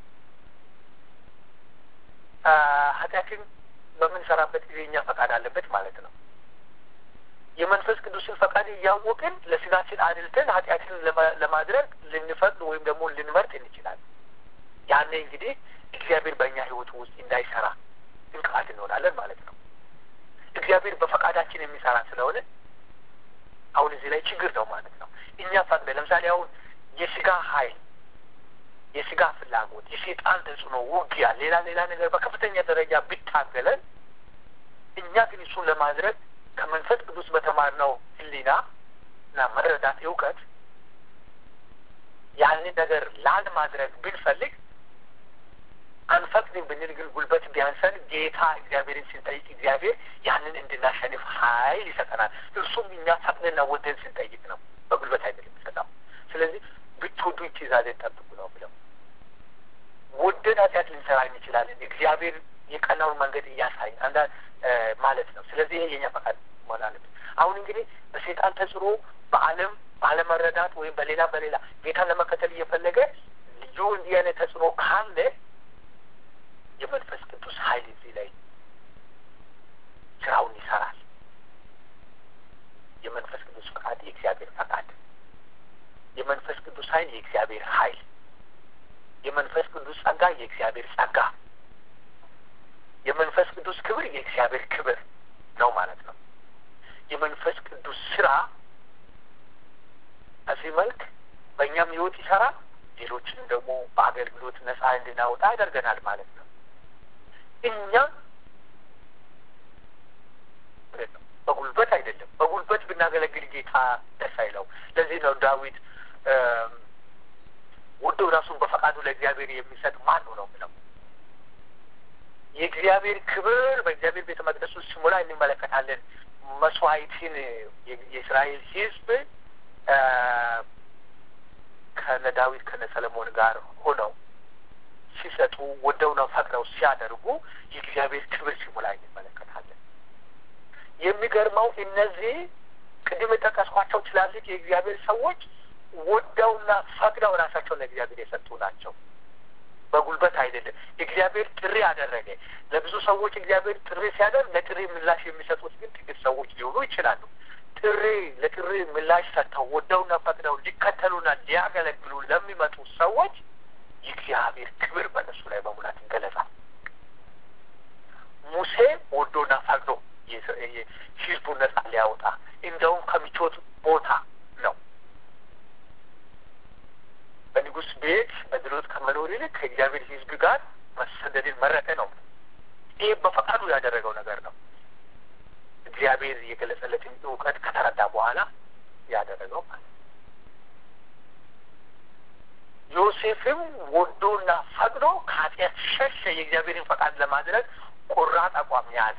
ኃጢአትን በምንሰራበት ጊዜ እኛ ፈቃድ አለበት ማለት ነው። የመንፈስ ቅዱስን ፈቃድ እያወቅን ለስጋችን አድልተን ኃጢአትን ለማድረግ ልንፈቅድ ወይም ደግሞ ልንመርጥ እንችላለን። ያኔ እንግዲህ እግዚአብሔር በእኛ ሕይወት ውስጥ እንዳይሰራ እንቅፋት እንሆናለን ማለት ነው። እግዚአብሔር በፈቃዳችን የሚሰራ ስለሆነ አሁን እዚህ ላይ ችግር ነው ማለት ነው። እኛ ፈቅደ ለምሳሌ አሁን የስጋ ኃይል፣ የስጋ ፍላጎት፣ የሰይጣን ተጽዕኖ፣ ውጊያ፣ ሌላ ሌላ ነገር በከፍተኛ ደረጃ ቢታገለን እኛ ግን እሱን ለማድረግ ከመንፈስ ቅዱስ በተማርነው ሕሊና እና መረዳት እውቀት ያንን ነገር ላለማድረግ ብንፈልግ አንፈቅድም ብንል ግን ጉልበት ቢያንሰን ጌታ እግዚአብሔርን ስንጠይቅ እግዚአብሔር ያንን እንድናሸንፍ ኃይል ይሰጠናል። እርሱም እኛ ፈቅድና ወደን ስንጠይቅ ነው፣ በጉልበት አይደለም የሚሰጠው። ስለዚህ ብትወዱ ትእዛዜን ጠብቁ ነው ብለው ወደን ኃጢአት ልንሰራ እንችላለን። እግዚአብሔር የቀናውን መንገድ እያሳይ አንዳ ማለት ነው። ስለዚህ ይሄ የኛ ፈቃድ መሆን አለበት። አሁን እንግዲህ በሰይጣን ተጽዕኖ በዓለም ባለመረዳት ወይም በሌላ በሌላ ጌታን ለመከተል እየፈለገ ልዩ እንዲህ አይነት ተጽዕኖ ካለ የመንፈስ ቅዱስ ኃይል እዚህ ላይ ስራውን ይሰራል። የመንፈስ ቅዱስ ፈቃድ የእግዚአብሔር ፈቃድ፣ የመንፈስ ቅዱስ ኃይል የእግዚአብሔር ኃይል፣ የመንፈስ ቅዱስ ጸጋ የእግዚአብሔር ጸጋ፣ የመንፈስ ቅዱስ ክብር የእግዚአብሔር ክብር ነው ማለት ነው። የመንፈስ ቅዱስ ስራ በዚህ መልክ በእኛም ህይወት ይሰራል፣ ሌሎችንም ደግሞ በአገልግሎት ነጻ እንድናወጣ ያደርገናል ማለት ነው። እኛ በጉልበት አይደለም። በጉልበት ብናገለግል ጌታ ደስ አይለው። ለዚህ ነው ዳዊት ወዶ ራሱን በፈቃዱ ለእግዚአብሔር የሚሰጥ ማን ነው ብለው የእግዚአብሔር ክብር በእግዚአብሔር ቤተ መቅደስ ውስጥ ሲሞላ እንመለከታለን። መስዋዕትን የእስራኤል ሕዝብ ከነ ዳዊት ከነ ሰለሞን ጋር ሆነው ሲሰጡ ወደውና ፈቅደው ሲያደርጉ የእግዚአብሔር ክብር ሲሞላ እንመለከታለን። የሚገርመው እነዚህ ቅድም የጠቀስኳቸው ትላልቅ የእግዚአብሔር ሰዎች ወደውና ፈቅደው ራሳቸውን ለእግዚአብሔር የሰጡ ናቸው። በጉልበት አይደለም። እግዚአብሔር ጥሪ አደረገ። ለብዙ ሰዎች እግዚአብሔር ጥሪ ሲያደርግ ለጥሪ ምላሽ የሚሰጡት ግን ጥቂት ሰዎች ሊሆኑ ይችላሉ። ጥሪ ለጥሪ ምላሽ ሰጥተው ወደውና ፈቅደው ሊከተሉና ሊያገለግሉ ለሚመጡ ሰዎች የእግዚአብሔር ክብር በእነሱ ላይ በሙላት ይገለጻል። ሙሴ ወዶና ፈቅዶ ሕዝቡን ነጻ ሊያወጣ እንደውም ከምቾት ቦታ ነው በንጉሥ ቤት በድሎት ከመኖር ይልቅ ከእግዚአብሔር ሕዝብ ጋር መሰደድን መረጠ ነው። ይህ በፈቃዱ ያደረገው ነገር ነው። እግዚአብሔር የገለጸለትን እውቀት ከተረዳ በኋላ ያደረገው ማለት ነው። ዮሴፍም ወዶና ፈቅዶ ከኃጢአት ሸሸ። የእግዚአብሔርን ፈቃድ ለማድረግ ቆራጥ አቋም ያዘ።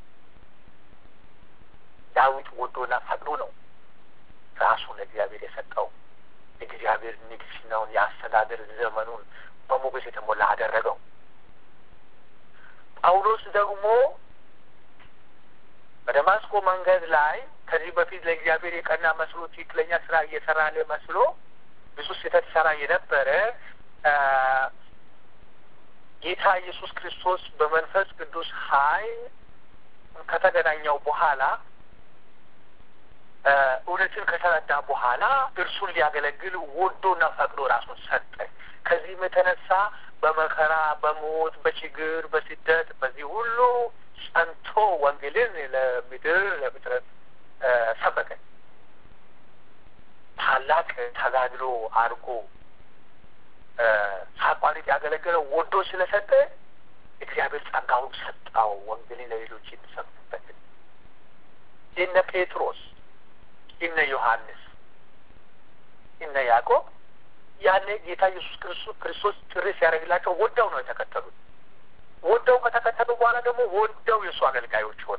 ዳዊት ወዶና ፈቅዶ ነው ራሱን ለእግዚአብሔር የሰጠው። እግዚአብሔር ንግስናውን የአስተዳደር ዘመኑን በሞገስ የተሞላ አደረገው። ጳውሎስ ደግሞ በደማስቆ መንገድ ላይ ከዚህ በፊት ለእግዚአብሔር የቀና መስሎ ትክክለኛ ስራ እየሰራ መስሎ ብዙ ስህተት ሰራ የነበረ ጌታ ኢየሱስ ክርስቶስ በመንፈስ ቅዱስ ኃይል ከተገናኘው በኋላ እውነትን ከተረዳ በኋላ እርሱን ሊያገለግል ወዶና ፈቅዶ ራሱን ሰጠ። ከዚህም የተነሳ በመከራ በሞት በችግር በስደት በዚህ ሁሉ ጸንቶ ወንጌልን ለምድር ለፍጥረት ሰበከ። ታላቅ ተጋድሎ አድርጎ ሳቋሪጥ ያገለገለው ወዶ ስለሰጠ እግዚአብሔር ጸጋውን ሰጣው ወንጌልን ለሌሎች እንዲሰብኩበት። እነ ጴጥሮስ እነ ዮሐንስ እነ ያዕቆብ ያኔ ጌታ ኢየሱስ ክርስቶስ ክርስቶስ ጥሪ ሲያደርግላቸው ወደው ነው የተከተሉት። ወደው ከተከተሉ በኋላ ደግሞ ወደው የእሱ አገልጋዮች ሆኑ።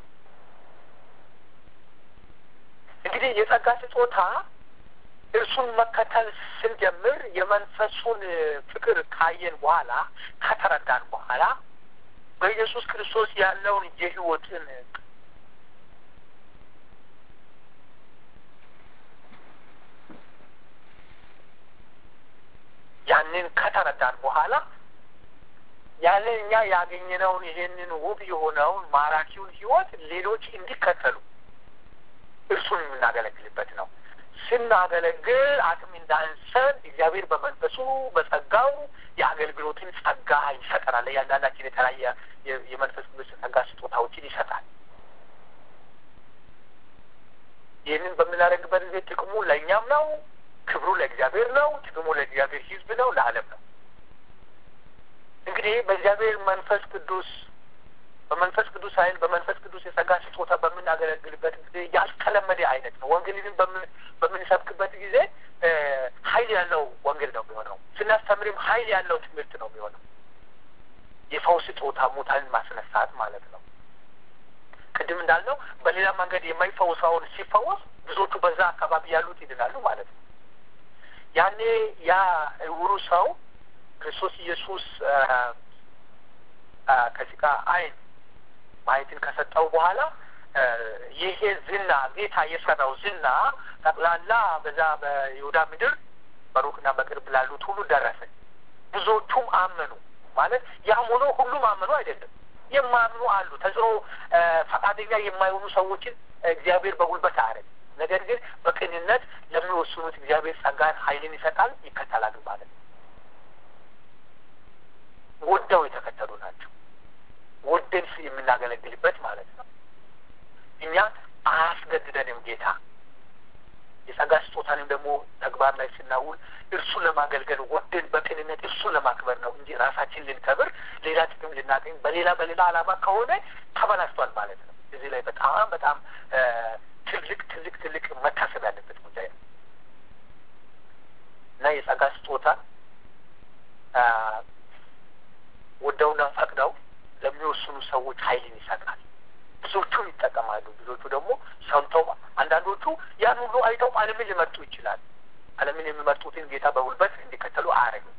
እንግዲህ የጸጋ ስጦታ እርሱን መከተል ስንጀምር የመንፈሱን ፍቅር ካየን በኋላ ከተረዳን በኋላ በኢየሱስ ክርስቶስ ያለውን የሕይወትን ያንን ከተረዳን በኋላ ያንን እኛ ያገኘነውን ይሄንን ውብ የሆነውን ማራኪውን ሕይወት ሌሎች እንዲከተሉ እርሱን የምናገለግልበት ነው። ስናገለግል አቅም እንዳንሰን እግዚአብሔር በመንፈሱ በጸጋው የአገልግሎትን ጸጋ ይሰጠናል። ለእያንዳንዳችን የተለያየ የመንፈስ ቅዱስ ጸጋ ስጦታዎችን ይሰጣል። ይህንን በምናደርግበት ጊዜ ጥቅሙ ለእኛም ነው፣ ክብሩ ለእግዚአብሔር ነው፣ ጥቅሙ ለእግዚአብሔር ሕዝብ ነው፣ ለዓለም ነው። እንግዲህ በእግዚአብሔር መንፈስ ቅዱስ በመንፈስ ቅዱስ ኃይል በመንፈስ ቅዱስ የጸጋ ስጦታ በምናገለግልበት ጊዜ ያልተለመደ አይነት ነው። ወንጌልን በምንሰብክበት ጊዜ ኃይል ያለው ወንጌል ነው የሚሆነው። ስናስተምርም ኃይል ያለው ትምህርት ነው የሚሆነው። የፈውስ ስጦታ ሙታንን ማስነሳት ማለት ነው። ቅድም እንዳልነው በሌላ መንገድ የማይፈውሰውን ሲፈወስ ብዙዎቹ በዛ አካባቢ ያሉት ይድናሉ ማለት ነው። ያኔ ያ ዕውሩ ሰው ክርስቶስ ኢየሱስ ከጭቃ ዓይን ማየትን ከሰጠው በኋላ ይሄ ዝና ጌታ የሰራው ዝና ጠቅላላ በዛ በይሁዳ ምድር በሩቅና በቅርብ ላሉት ሁሉ ደረሰ። ብዙዎቹም አመኑ። ማለት ያም ሆኖ ሁሉም አመኑ አይደለም። የማያምኑ አሉ። ተጽዕኖ ፈቃደኛ የማይሆኑ ሰዎችን እግዚአብሔር በጉልበት አያረግ። ነገር ግን በቅንነት ለሚወስኑት እግዚአብሔር ጸጋን ኃይልን ይሰጣል፣ ይከተላሉ ማለት ነው። ወደው የተከተሉ ናቸው። ወደን የምናገለግልበት ማለት ነው። እኛ አያስገድደንም ጌታ። የጸጋ ስጦታንም ደግሞ ተግባር ላይ ስናውል እርሱን ለማገልገል ወደን በቅንነት እርሱን ለማክበር ነው እንጂ ራሳችን ልንከብር ሌላ ጥቅም ልናገኝ በሌላ በሌላ ዓላማ ከሆነ ተበላሽቷል ማለት ነው። እዚህ ላይ በጣም በጣም ትልቅ ትልቅ ትልቅ መታሰብ ያለበት ጉዳይ ነው እና የጸጋ ስጦታ ወደውና ፈቅደው ለሚወስኑ ሰዎች ኃይልን ይሰጣል። ብዙዎቹ ይጠቀማሉ። ብዙዎቹ ደግሞ ሰምተው አንዳንዶቹ ያን ሁሉ አይተው ዓለምን ሊመርጡ ይችላል። ዓለምን የሚመርጡትን ጌታ በጉልበት እንዲከተሉ አያረግም።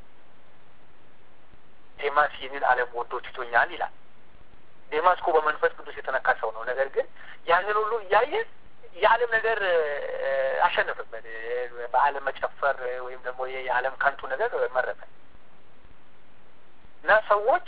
ዴማስ ይህንን ዓለም ወዶ ትቶኛል ይላል። ዴማስ እኮ በመንፈስ ቅዱስ የተነካ ሰው ነው። ነገር ግን ያንን ሁሉ እያየ የዓለም ነገር አሸነፈበት። በዓለም መጨፈር ወይም ደግሞ የዓለም ከንቱ ነገር መረጠ እና ሰዎች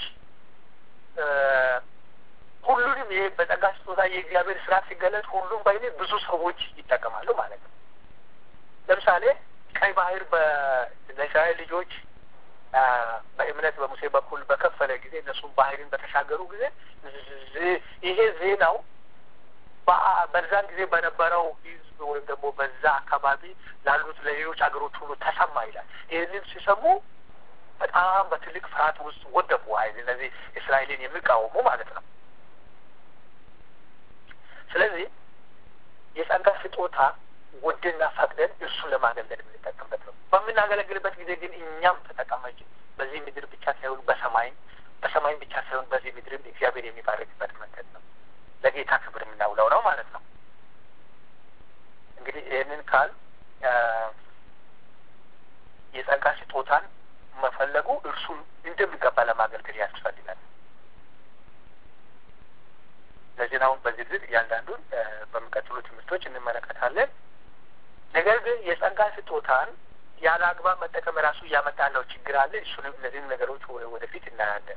ሁሉንም ይሄ በጸጋ ስጦታ የእግዚአብሔር ስራ ሲገለጥ ሁሉም ባይኔ ብዙ ሰዎች ይጠቀማሉ ማለት ነው። ለምሳሌ ቀይ ባህር ለእስራኤል ልጆች በእምነት በሙሴ በኩል በከፈለ ጊዜ እነሱም ባህርን በተሻገሩ ጊዜ ይሄ ዜናው በዛን ጊዜ በነበረው ሕዝብ ወይም ደግሞ በዛ አካባቢ ላሉት ለሌሎች አገሮች ሁሉ ተሰማ ይላል። ይህንን ሲሰሙ በጣም በትልቅ ፍርሃት ውስጥ ወደቁ። አይደል? እነዚህ እስራኤልን የሚቃወሙ ማለት ነው። ስለዚህ የጸጋ ስጦታ ወደና ፈቅደን እርሱን ለማገልገል የምንጠቀምበት ነው። በምናገለግልበት ጊዜ ግን እኛም ተጠቃሚዎች በዚህ ምድር ብቻ ሳይሆን በሰማይም በሰማይም ብቻ ሳይሆን በዚህ ምድርም እግዚአብሔር የሚባርክበት መንገድ ነው። ለጌታ ክብር የምናውለው ነው ማለት ነው። እንግዲህ ይህንን ካል የጸጋ ስጦታን መፈለጉ እርሱን እንደሚገባ ለማገልገል ያስፈልጋል። ለዚህ ነው በዝርዝር እያንዳንዱን በሚቀጥሉ ትምህርቶች እንመለከታለን። ነገር ግን የጸጋ ስጦታን ያለ አግባብ መጠቀም ራሱ እያመጣለው ችግር አለ። እሱንም እነዚህን ነገሮች ወደፊት እናያለን።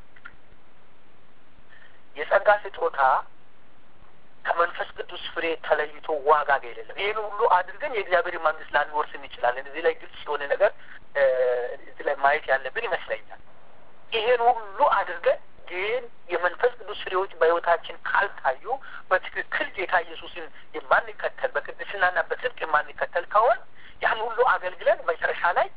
የጸጋ ስጦታ ከመንፈስ ቅዱስ ፍሬ ተለይቶ ዋጋ የሌለው ይህን ሁሉ አድርገን የእግዚአብሔር መንግስት ላንወርስ እንችላለን። እዚህ ላይ ግልጽ የሆነ ነገር እዚህ ላይ ማየት ያለብን ይመስለኛል። ይሄን ሁሉ አድርገን ግን የመንፈስ ቅዱስ ፍሬዎች በሕይወታችን ካልታዩ በትክክል ጌታ ኢየሱስን የማንከተል በቅድስናና በጽድቅ የማንከተል ከሆነ ያን ሁሉ አገልግለን መጨረሻ ላይ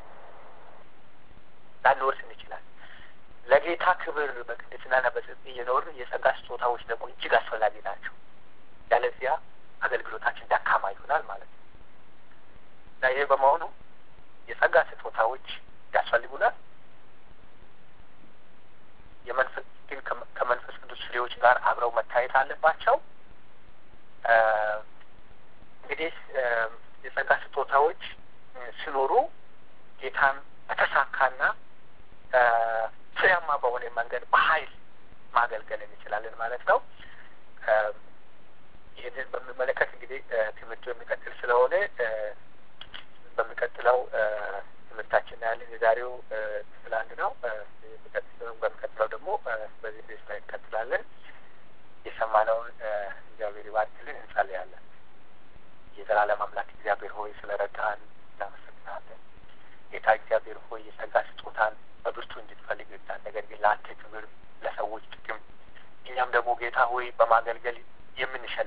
ላንወርስ እንችላለን። ለጌታ ክብር በቅድስናና በጽድቅ እየኖርን የጸጋ ስጦታዎች ደግሞ እጅግ አስፈላጊ ናቸው። ያለዚያ አገልግሎታችን ደካማ ይሆናል ማለት ነው እና ይሄ በመሆኑ የጸጋ ስጦታዎች ያስፈልጉናል። የመንፈስ ግን ከመንፈስ ቅዱስ ፍሬዎች ጋር አብረው መታየት አለባቸው። እንግዲህ የጸጋ ስጦታዎች ሲኖሩ ጌታን በተሳካና ፍሬያማ በሆነ መንገድ በኃይል ማገልገል እንችላለን ማለት ነው። ይህንን በሚመለከት እንግዲህ ትምህርቱ የሚቀጥል ስለሆነ በሚቀጥለው ትምህርታችን ያለን የዛሬው ክፍል አንድ ነው። በሚቀጥለው ደግሞ በዚህ ሬስ ላይ እንቀጥላለን። የሰማነውን እግዚአብሔር ይባርክልን። እንጸልያለን። የዘላለም አምላክ እግዚአብሔር ሆይ ስለረዳህን እናመሰግናለን። ጌታ እግዚአብሔር ሆይ የጸጋ ስጦታን በብርቱ እንድትፈልግ ይርዳን። ነገር ግን ለአንተ ክብር፣ ለሰዎች ጥቅም እኛም ደግሞ ጌታ ሆይ በማገልገል የምንሸ